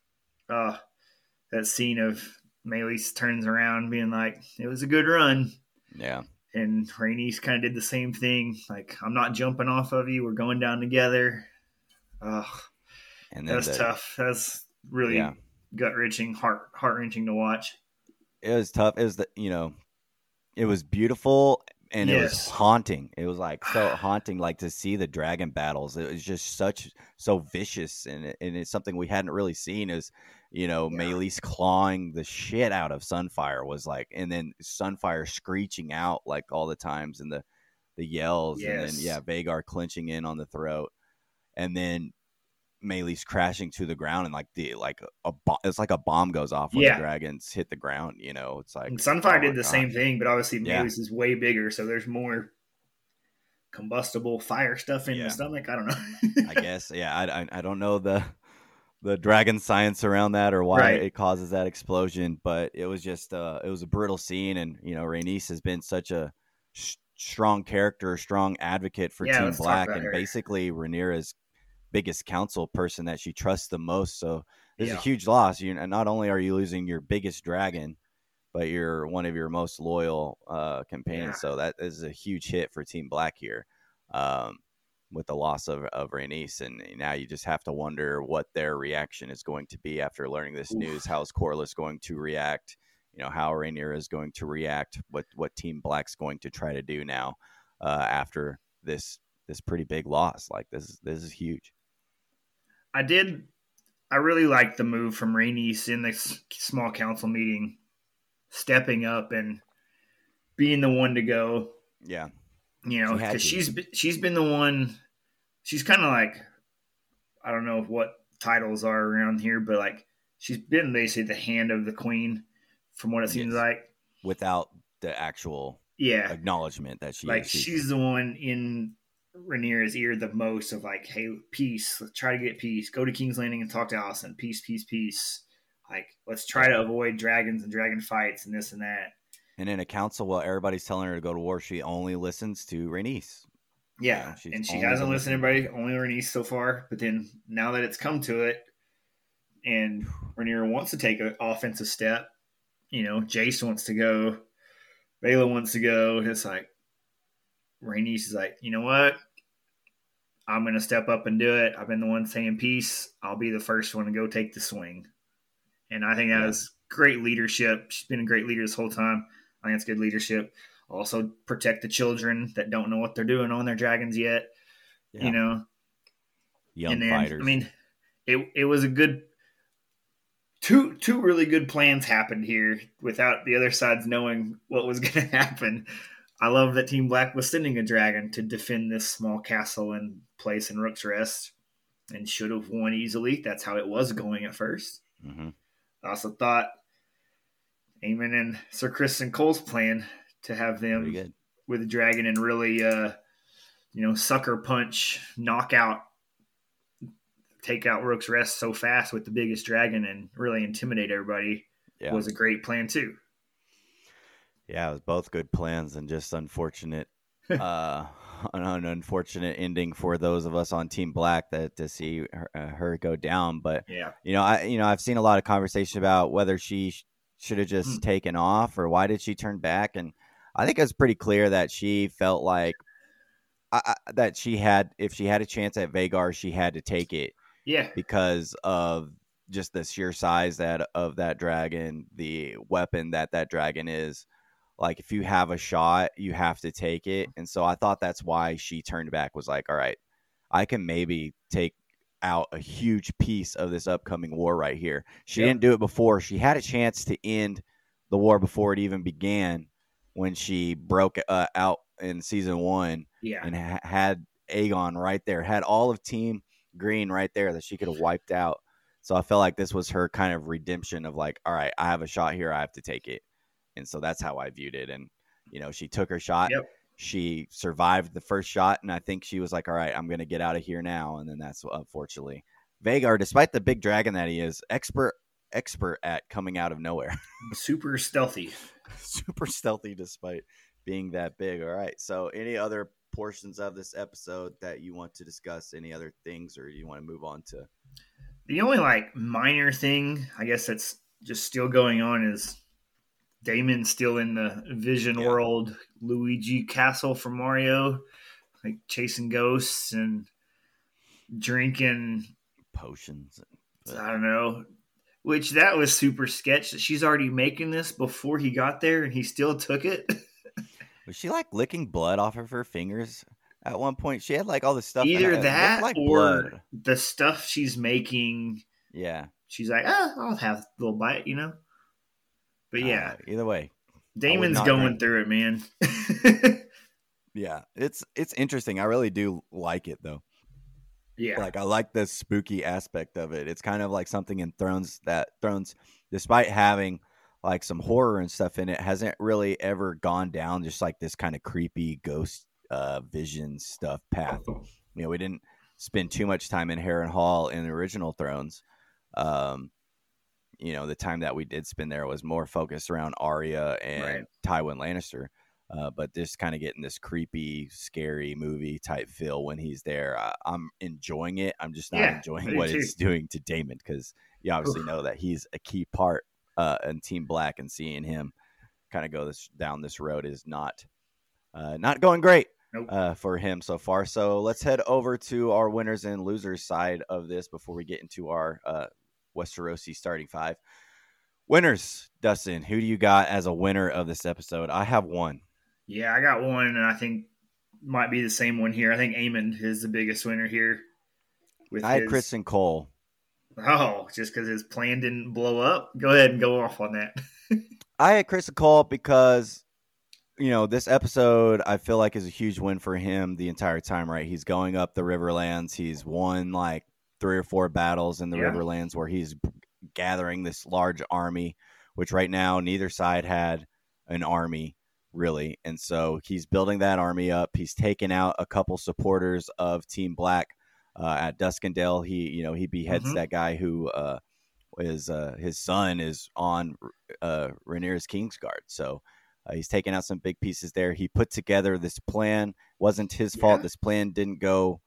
that scene of Melee's turns around being like, it was a good run. Yeah. And Rhaenys kind of did the same thing. Like, I'm not jumping off of you. We're going down together. And that was tough. That was really gut-wrenching, heart-wrenching to watch. It was tough. It was it was beautiful and it was haunting. It was like so haunting, like to see the dragon battles. It was just so vicious, and it's something we hadn't really seen. Is Melee's clawing the shit out of Sunfire was like, and then Sunfire screeching out like all the times, and the yells, and then Vagar clinching in on the throat, and then Melee's crashing to the ground, and it's like a bomb goes off when the dragons hit the ground. It's like, and Sunfire did the same thing, but obviously Melee's is way bigger, so there's more combustible fire stuff in the stomach. I don't know. I guess, I don't know the dragon science around that or why it causes that explosion, but it was just it was a brutal scene, and Rhaenys has been such a strong character, strong advocate for Team Black, and basically Rhaenyra's biggest council person that she trusts the most. So there's a huge loss. Not only are you losing your biggest dragon, but you're one of your most loyal companions. So that is a huge hit for Team Black here, with the loss of Rhaenys. And now you just have to wonder what their reaction is going to be after learning this news. How is Corlys going to react? How Rhaenyra is going to react, what Team Black's going to try to do now after this pretty big loss. Like this is huge. I really liked the move from Rhaenys in this small council meeting, stepping up and being the one to go. Yeah. Because she's been the one. She's kind of like, I don't know what titles are around here, but like she's been basically the hand of the queen, from what it seems like, without the actual acknowledgement that she's the one in Rhaenyra's ear the most, of like, hey, peace, let's try to get peace, go to King's Landing and talk to Alicent, peace, like let's try to avoid dragons and dragon fights and this and that. And in a council, while everybody's telling her to go to war, she only listens to Rhaenys. Yeah, and she hasn't listened to everybody, only Rhaenys so far. But then now that it's come to it, and Rhaenyra wants to take an offensive step, Jace wants to go, Baela wants to go. It's like Rhaenys is like, you know what? I'm going to step up and do it. I've been the one saying peace. I'll be the first one to go take the swing. And I think that was great leadership. She's been a great leader this whole time. I think it's good leadership. Also protect the children that don't know what they're doing on their dragons yet. Young fighters. I mean, it was a good two really good plans happened here without the other sides knowing what was going to happen. I love that Team Black was sending a dragon to defend this small castle and place in Rook's Rest, and should have won easily. That's how it was going at first. Mm-hmm. I also thought Aemon and Sir Kristen Cole's plan to have them with a dragon and really, sucker punch, knockout, take out Rook's Rest so fast with the biggest dragon and really intimidate everybody was a great plan too. Yeah, it was both good plans and just unfortunate, an unfortunate ending for those of us on Team Black that to see her go down. But I've seen a lot of conversation about whether she should have just taken off or why did she turn back, and I think it's pretty clear that she felt like that if she had a chance at Vhagar, she had to take it. Yeah, because of just the sheer size of that dragon, the weapon that dragon is. Like, if you have a shot, you have to take it. And so I thought that's why she turned back, was like, all right, I can maybe take out a huge piece of this upcoming war right here. She didn't do it before. She had a chance to end the war before it even began when she broke out in season 1 and had Aegon right there, had all of Team Green right there that she could have wiped out. So I felt like this was her kind of redemption of like, all right, I have a shot here. I have to take it. And so that's how I viewed it. And, she took her shot. Yep. She survived the first shot. And I think she was like, all right, I'm going to get out of here now. And then that's unfortunately Vhagar, despite the big dragon that he is, expert at coming out of nowhere. Super stealthy despite being that big. All right. So any other portions of this episode that you want to discuss? Any other things, or do you want to move on to? The only minor thing, I guess, that's just still going on is Daemon's still in the Vision World Luigi Castle for Mario, chasing ghosts and drinking potions. I don't know. Which that was super sketch that she's already making this before he got there and he still took it. Was she licking blood off of her fingers at one point? She had all this stuff. Either that or blood. The stuff she's making. Yeah. She's like, I'll have a little bite, But yeah. Either way. Daemon's going through it, man. Yeah. It's interesting. I really do like it, though. Yeah. I like the spooky aspect of it. It's kind of like something in Thrones, despite having some horror and stuff in it, hasn't really ever gone down just this kind of creepy ghost vision stuff path. We didn't spend too much time in Harrenhal in the original Thrones. The time that we did spend there was more focused around Arya and Tywin Lannister. But just kind of getting this creepy, scary movie type feel when he's there. I'm enjoying it. I'm just not enjoying what it's doing to Daemon, because you obviously know that he's a key part in Team Black, and seeing him kind of go down this road is not going great for him so far. So let's head over to our winners and losers side of this before we get into our Westerosi starting 5. Winners, Dustin, who do you got as a winner of this episode? I have one. Yeah, I got one, and I think might be the same one here. I think Aemon is the biggest winner here. I had Kristen Cole. Oh, just because his plan didn't blow up? Go ahead and go off on that. I had Kristen Cole because, this episode I feel like is a huge win for him the entire time, right? He's going up the Riverlands. He's won 3 or 4 battles in the Riverlands where he's gathering this large army, which right now neither side had an army. Really. And so he's building that army up. He's taken out a couple supporters of Team Black at Duskendale. He beheads that guy who is his son is on Rhaenyra's Kingsguard. So he's taken out some big pieces there. He put together this plan. Wasn't his fault. This plan didn't go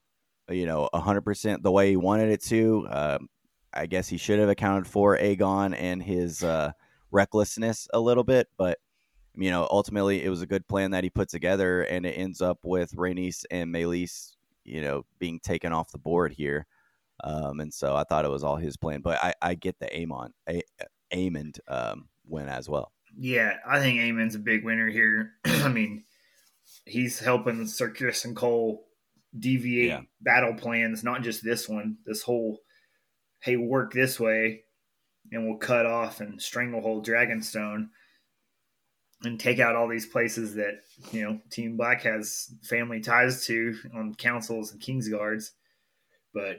100% the way he wanted it to. I guess he should have accounted for Aegon and his recklessness a little bit, but ultimately it was a good plan that he put together, and it ends up with Rhaenys and Meleys, being taken off the board here. And so I thought it was all his plan, but I get the Aemond win as well. Yeah, I think Aemon's a big winner here. I mean, he's helping Sir Kristen Cole deviate battle plans, not just this one, this whole, hey, work this way. and will cut off and stranglehold Dragonstone and take out all these places that, Team Black has family ties to on councils and Kingsguards. But,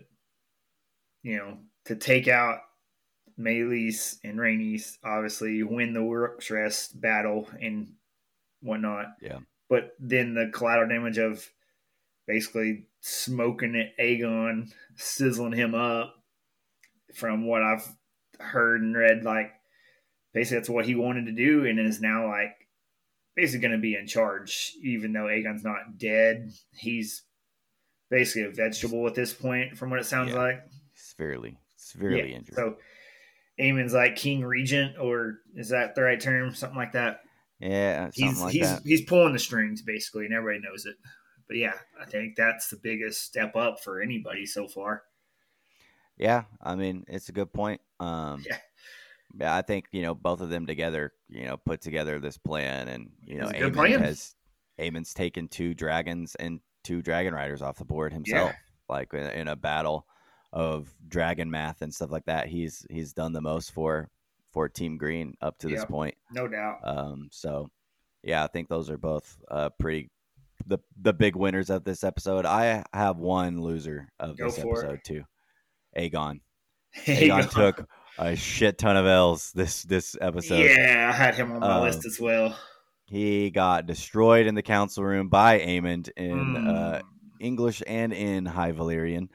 to take out Meleys and Rhaenys, obviously you win the Rook's Rest battle and whatnot. Yeah. But then the collateral damage of basically smoking it, Aegon, sizzling him up, from what I've heard and read, like basically that's what he wanted to do, and is now like basically going to be in charge, even though Aegon's not dead. He's basically a vegetable at this point, from what it sounds like. Severely injured. So Aemon's like King Regent, or is that the right term? Something like that. Yeah, that. He's pulling the strings basically, and everybody knows it. But yeah, I think that's the biggest step up for anybody so far. Yeah, I mean, it's a good point. Yeah, I think, both of them together, put together this plan, and, Aemon's taken 2 dragons and 2 dragon riders off the board himself, like in a battle of dragon math and stuff like that. He's done the most for Team Green up to this point. No doubt. So yeah, I think those are both pretty the big winners of this episode. I have one loser of this episode too. Aegon. Aegon took a shit ton of L's this episode. Yeah, I had him on my list as well. He got destroyed in the council room by Aemond in English and in High Valyrian.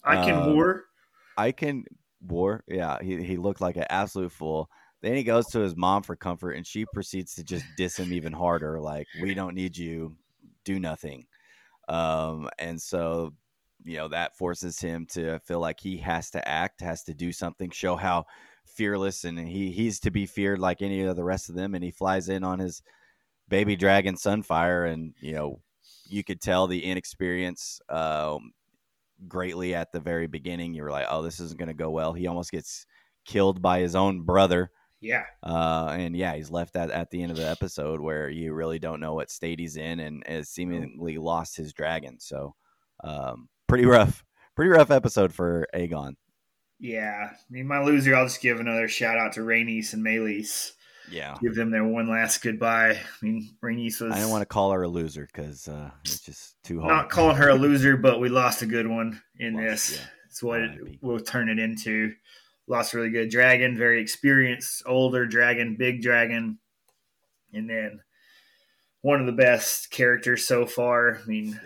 I can war. Yeah, he looked like an absolute fool. Then he goes to his mom for comfort, and she proceeds to just diss him even harder. Like, we don't need you. Do nothing. And so, that forces him to feel like he has to act, has to do something, show how fearless, and he's to be feared like any of the rest of them. And he flies in on his baby dragon Sunfire, and, you could tell the inexperience greatly at the very beginning. You were like, oh, this isn't going to go well. He almost gets killed by his own brother. Yeah. And he's left at the end of the episode where you really don't know what state he's in, and has seemingly lost his dragon. So, pretty rough episode for Aegon. Yeah. I mean, my loser, I'll just give another shout out to Rhaenys and Meleys. Yeah. Give them their one last goodbye. I mean, Rhaenys was... I don't want to call her a loser because it's just too hard. Not calling her a loser, but we lost a good one in this. Yeah. It's what we'll turn it into. Lost a really good dragon, very experienced, older dragon, big dragon. And then one of the best characters so far. I mean,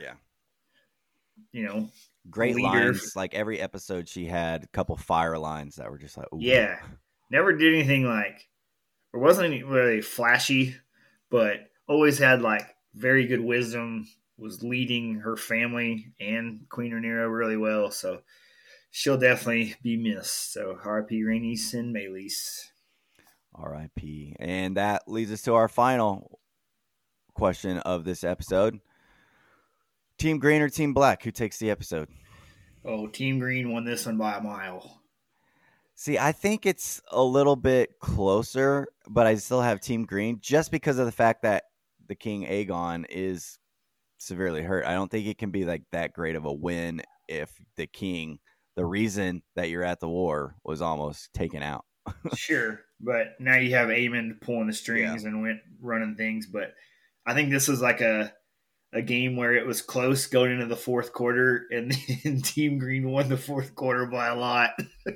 great lines. Like every episode she had a couple fire lines that were just like, ooh. Yeah. Never did anything like, or wasn't really flashy, but always had like very good wisdom, was leading her family and Queen Rhaenyra really well. So she'll definitely be missed. So R.I.P. Rhaenys and Meleys. R.I.P. And that leads us to our final question of this episode. Team Green or Team Black? Who takes the episode? Oh, Team Green won this one by a mile. See, I think it's a little bit closer, but I still have Team Green just because of the fact that the King Aegon is severely hurt. I don't think it can be like that great of a win if the king, the reason that you're at the war, was almost taken out. Sure, but now you have Aemond pulling the strings and went running things. But I think this was like a game where it was close going into the fourth quarter, and Team Green won the fourth quarter by a lot.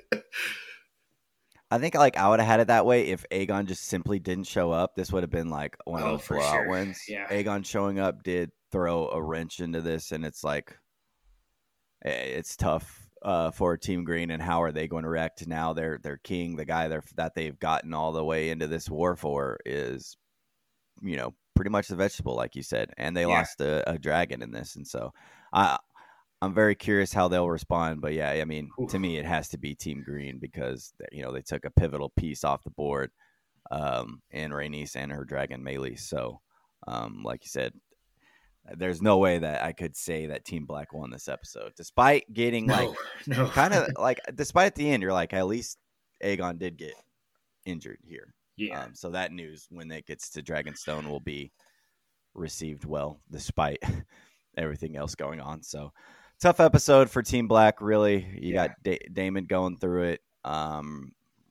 I think I would have had it that way if Aegon just simply didn't show up. This would have been like one of those blowout wins. Yeah. Aegon showing up did throw a wrench into this, and it's like it's tough for Team Green. And how are they going to react to now? Their king, the guy that they've gotten all the way into this war for, is pretty much the vegetable, like you said, and they lost a dragon in this, and so I'm very curious how they'll respond. But yeah, I mean, to me, it has to be Team Green because they took a pivotal piece off the board, in Rhaenys and her dragon Meleys. So, like you said, there's no way that I could say that Team Black won this episode, despite getting kind of like, despite at the end, you're like, at least Aegon did get injured here. Yeah. So that news, when it gets to Dragonstone, will be received well, despite everything else going on. So tough episode for Team Black. Really, you got Daemon going through it.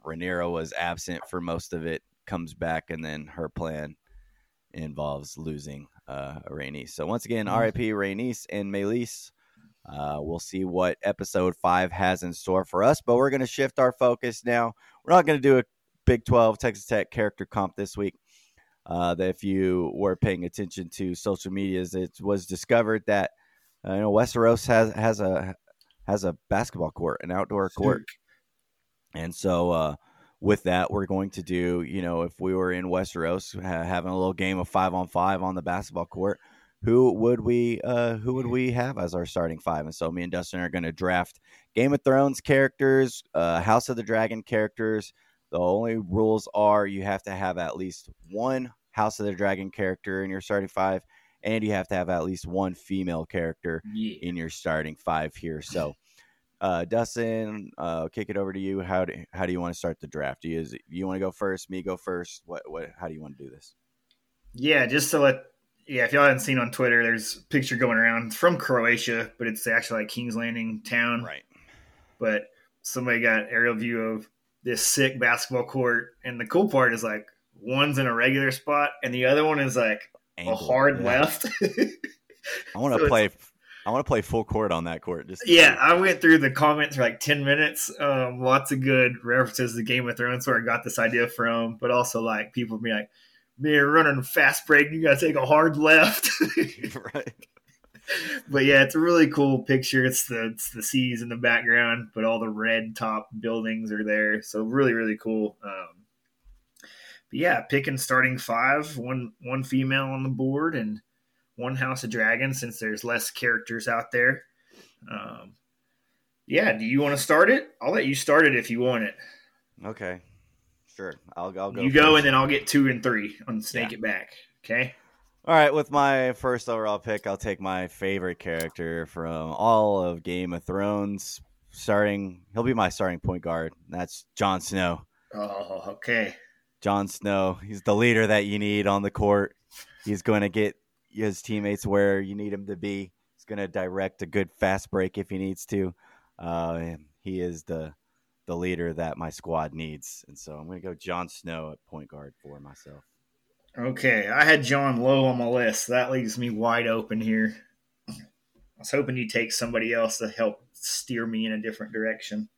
Rhaenyra was absent for most of it, comes back, and then her plan involves losing Rhaenys. So once again, R.I.P. Rhaenys and Meleys. We'll see what episode 5 has in store for us, but we're going to shift our focus now. We're not going to do a Big 12 Texas Tech character comp this week. That if you were paying attention to social medias, it was discovered that Westeros has a basketball court, an outdoor court, and so with that, we're going to do, if we were in Westeros having a little game of 5-on-5 on the basketball court, who would we have as our starting 5? And so me and Dustin are going to draft Game of Thrones characters, House of the Dragon characters. The only rules are you have to have at least one House of the Dragon character in your starting 5, and you have to have at least one female character in your starting 5 here. So, Dustin, kick it over to you. How do you want to start the draft? Do you want to go first? Me go first? How do you want to do this? Yeah, just to if y'all haven't seen on Twitter, there's a picture going around from Croatia, but it's actually like King's Landing town. Right. But somebody got aerial view of this sick basketball court, and the cool part is like one's in a regular spot and the other one is like angled, a hard left. I want to play full court on that court. I went through the comments for like 10 minutes. Lots of good references to Game of Thrones where I got this idea from, but also like people be like, "Man, running a fast break, you got to take a hard left." Right. But yeah, it's a really cool picture. It's the seas in the background, but all the red top buildings are there. So really, really cool. But yeah, picking starting 5, one female on the board and one House of Dragons since there's less characters out there. Do you want to start it? I'll let you start it if you want it. Okay, sure. I'll go. You go, and then I'll get 2 and 3 on Snake It Back. Okay. All right, with my first overall pick, I'll take my favorite character from all of Game of Thrones. He'll be my starting point guard. That's Jon Snow. Oh, okay. Jon Snow. He's the leader that you need on the court. He's going to get his teammates where you need him to be. He's going to direct a good fast break if he needs to. He is the leader that my squad needs. And so I'm going to go Jon Snow at point guard for myself. Okay, I had John low on my list. That leaves me wide open here. I was hoping you'd take somebody else to help steer me in a different direction.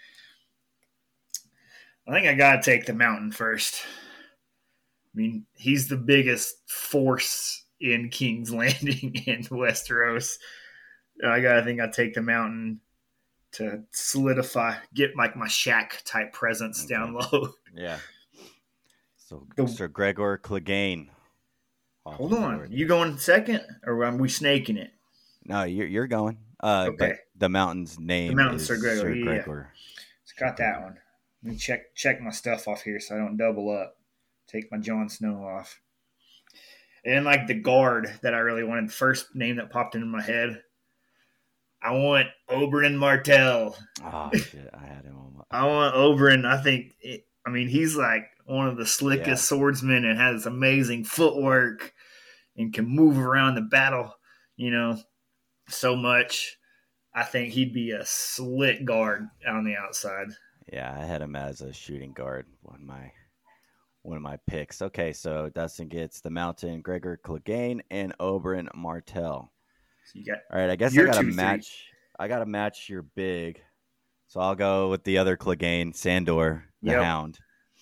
I think I got to take the Mountain first. I mean, he's the biggest force in King's Landing in Westeros. I think I'd take the Mountain to solidify, get like my Shaq type presence down low. Yeah. So Sir Gregor Clegane. Hold on. You going second, or are we snaking it? No, you're going. Okay. But the Mountain's name is Sir Gregor. Yeah. It's got that one. Let me check my stuff off here so I don't double up. Take my Jon Snow off. And like the guard that I really wanted, the first name that popped into my head, I want Oberyn Martell. Oh, shit. I had him on I want Oberyn. He's like one of the slickest swordsmen and has amazing footwork and can move around the battle, so much. I think he'd be a slick guard on the outside. Yeah, I had him as a shooting guard, one of my picks. Okay, so Dustin gets the Mountain, Gregor Clegane, and Oberyn Martell. So you got all right, I guess I got to match. I got to match your big. So I'll go with the other Clegane, Sandor, the Hound.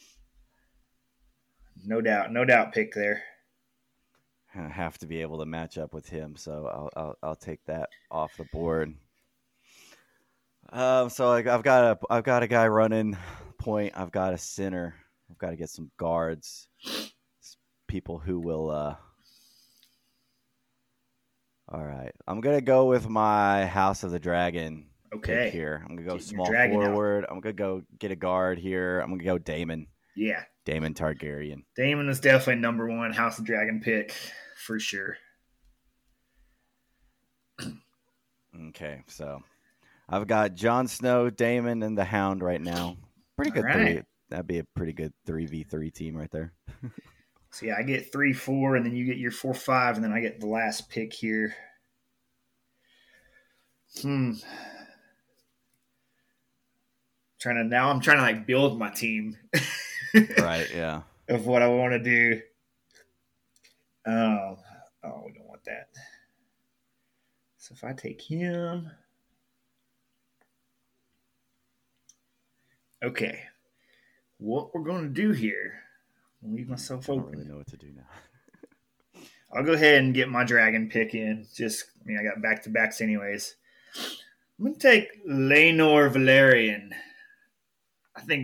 No doubt pick there. I have to be able to match up with him, so I'll take that off the board. So I've got a guy running point. I've got a center. I've got to get some guards, people who will. All right, I'm gonna go with my House of the Dragon. Okay. Pick here, I'm gonna go small forward. I'm gonna go get a guard here. I'm gonna go Daemon. Yeah. Daemon Targaryen. Daemon is definitely number 1 House of Dragon pick for sure. Okay, so I've got Jon Snow, Daemon, and the Hound right now. Pretty good. Right. That'd be a pretty good 3v3 team right there. So yeah, I get 3-4, and then you get your 4-5, and then I get the last pick here. I'm trying to like build my team. Right, yeah. Of what I want to do. Oh, we don't want that. So if I take him. Okay. What we're going to do here, I'll leave myself I don't open. really know what to do now. I'll go ahead and get my dragon pick in. I got back-to-backs anyways. I'm going to take Laenor Valerian. I think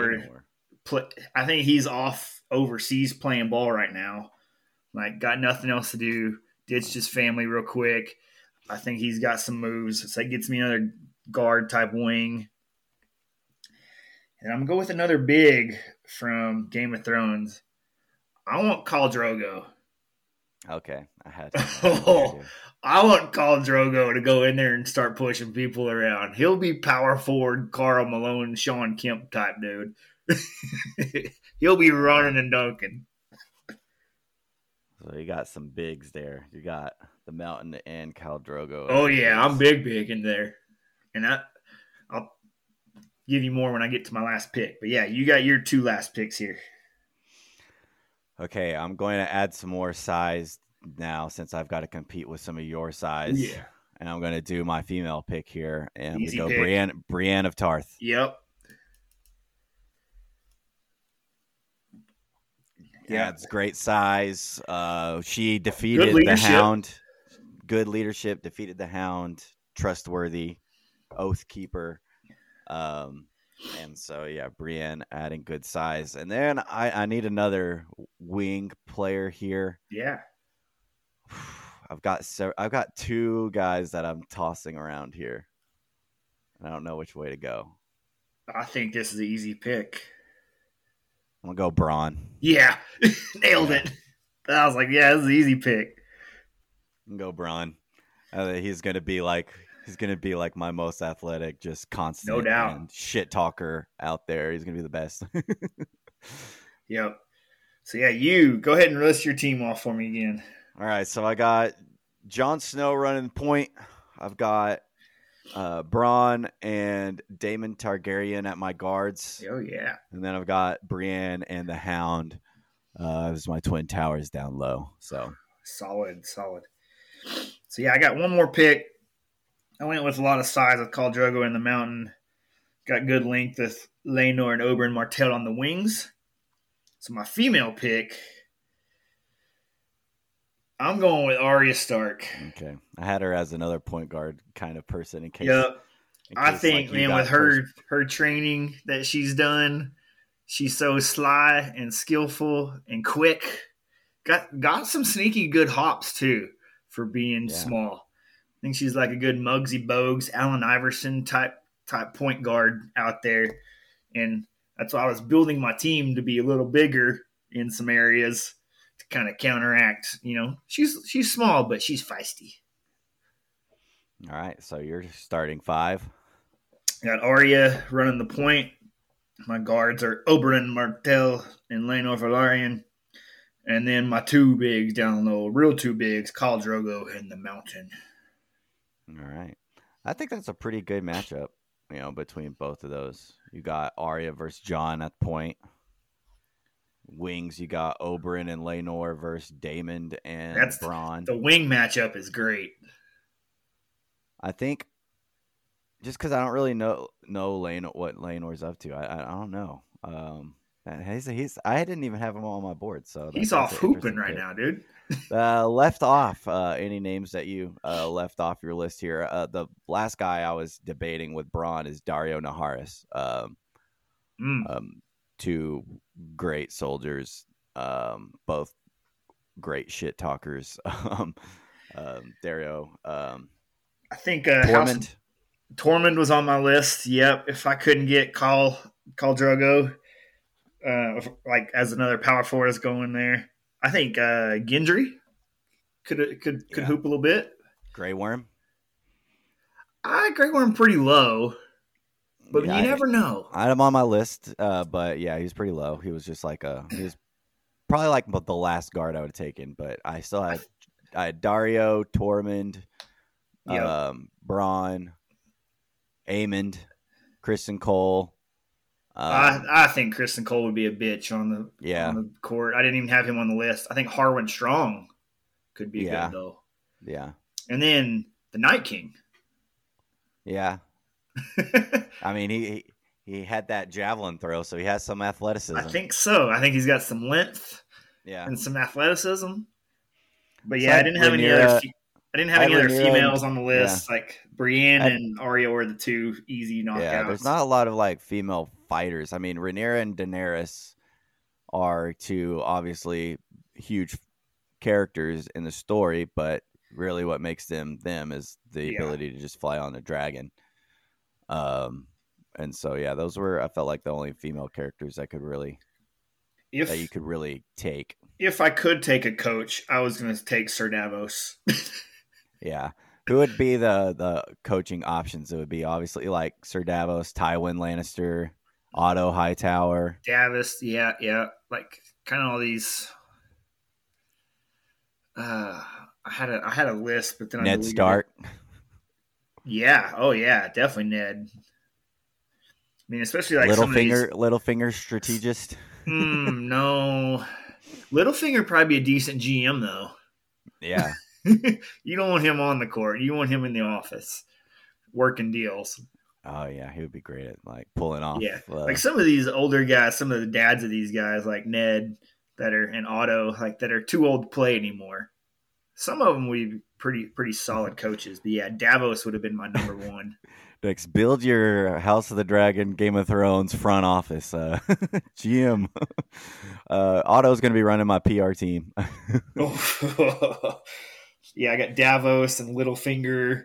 I think he's off overseas playing ball right now. Like, got nothing else to do. Ditched his family real quick. I think he's got some moves. So that gets me another guard-type wing. And I'm going to go with another big from Game of Thrones. I want Khal Drogo. Okay, I had I want Khal Drogo to go in there and start pushing people around. He'll be power forward, Karl Malone, Sean Kemp type dude. He'll be running and dunking. So you got some bigs there. You got the Mountain and Khal Drogo. Oh yeah, I'm big in there, and I'll give you more when I get to my last pick. But yeah, you got your 2 last picks here. Okay, I'm going to add some more size now since I've got to compete with some of your size. Yeah. And I'm going to do my female pick here. And Easy we go pick. Brienne of Tarth. Yep. Yeah, it's great size. She defeated the Hound. Good leadership, defeated the Hound. Trustworthy, oath keeper. And so, yeah, Brienne adding good size. And then I need another wing player here. Yeah. I've got 2 guys that I'm tossing around here. I don't know which way to go. I think this is an easy pick. I'm going to go Bronn. Yeah. Nailed it. I was like, yeah, this is an easy pick. I'm going to go Bronn. He's going to be like my most athletic, just constant, no doubt, and shit talker out there. He's gonna be the best. Yep. So yeah, you go ahead and list your team off for me again. All right. So I got Jon Snow running point. I've got Bronn and Daemon Targaryen at my guards. Oh yeah. And then I've got Brienne and the Hound as my twin towers down low. So solid. So yeah, I got one more pick. I went with a lot of size with Khal Drogo in the Mountain. Got good length with Laenor and Oberyn Martell on the wings. So my female pick, I'm going with Arya Stark. Okay. I had her as another point guard kind of person in case. Yep. I like, think, man, with her training that she's done, she's so sly and skillful and quick. Got some sneaky good hops, too, for being small. I think she's like a good Muggsy Bogues, Allen Iverson type point guard out there. And that's why I was building my team to be a little bigger in some areas to kind of counteract. You know, she's small, but she's feisty. All right. So you're starting 5. Got Arya running the point. My guards are Oberyn Martell and Laenor Velaryon. And then my 2 bigs down low, real 2 bigs, Khal Drogo and the Mountain. All right. I think that's a pretty good matchup, between both of those. You got Arya versus Jon at the point. Wings, you got Oberyn and Laenor versus Daemon and Bronn. The wing matchup is great. I think just because I don't really know what Laenor's up to. I don't know. I didn't even have him on my board, so he's off hooping right now, dude. Left off any names that you left off your list here. The last guy I was debating with Bronn is Daario Naharis. 2 great soldiers, both great shit talkers. Daario. I think Tormund was on my list. Yep. If I couldn't get Khal Drogo, like as another power forward is going there. I think Gendry could hoop a little bit. Grey Worm. Grey Worm pretty low, but you never know. I had him on my list, but yeah, he's pretty low. He was just like he was probably like the last guard I would have taken, but I still had Daario, Tormund, Bronn, Aemond, Criston Cole, I think Kristen Cole would be a bitch on the court. I didn't even have him on the list. I think Harwin Strong could be good though. Yeah. And then the Night King. Yeah. I mean, he had that javelin throw, so he has some athleticism. I think so. I think he's got some length. Yeah. And some athleticism. But It's I like didn't have any other females on the list. Like Brienne and Arya were the two easy knockouts. Yeah, there's not a lot of like female fighters. I mean, Rhaenyra and Daenerys are two obviously huge characters in the story, but really what makes them is the ability to just fly on a dragon. And so those were, I felt like, the only female characters that you could really take. If I could take a coach, I was going to take Sir Davos. Yeah. Who would be the coaching options? It would be obviously like Sir Davos, Tywin Lannister, Otto Hightower. Davos, yeah. Like kind of all these. I had a list, but then Ned Stark. Yeah. Oh yeah, definitely Ned. I mean, especially like Littlefinger strategist. No, Littlefinger probably be a decent GM though. Yeah. You don't want him on the court. You want him in the office working deals. Oh yeah, he would be great at like pulling off. Yeah, like some of these older guys, some of the dads of these guys, like Ned, and Otto, like that are too old to play anymore. Some of them would be pretty solid coaches. But yeah, Davos would have been my number one. Next, build your House of the Dragon, Game of Thrones front office. GM. Otto's going to be running my PR team. Yeah, I got Davos and Littlefinger.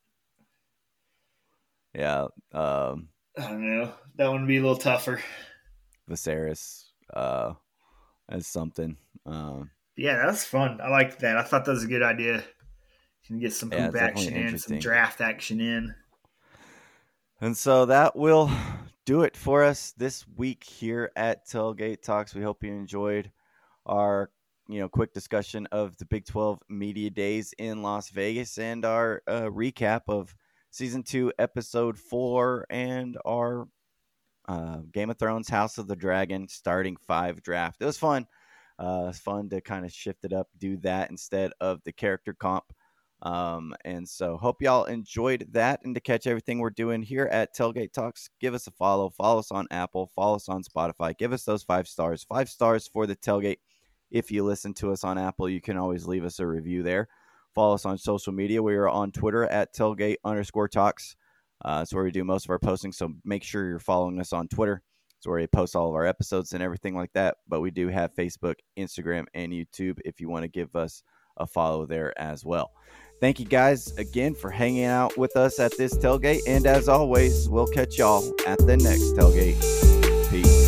Yeah. I don't know. That one would be a little tougher. Viserys as something. Yeah, that's fun. I liked that. I thought that was a good idea. You can get some hoop action in, some draft action in. And so that will do it for us this week here at Tailgate Talks. We hope you enjoyed our quick discussion of the Big 12 Media Days in Las Vegas and our recap of Season 2, Episode 4, and our Game of Thrones House of the Dragon Starting 5 draft. It was fun. It's fun to kind of shift it up, do that instead of the character comp. And so hope y'all enjoyed that. And to catch everything we're doing here at Tailgate Talks, give us a follow us on Apple, follow us on Spotify, give us those 5 stars for the Tailgate. If you listen to us on Apple, you can always leave us a review there. Follow us on social media. We are on Twitter at Tailgate_Talks. That's where we do most of our posting. So make sure you're following us on Twitter. It's where we post all of our episodes and everything like that. But we do have Facebook, Instagram, and YouTube if you want to give us a follow there as well. Thank you guys again for hanging out with us at this tailgate. And as always, we'll catch y'all at the next tailgate. Peace.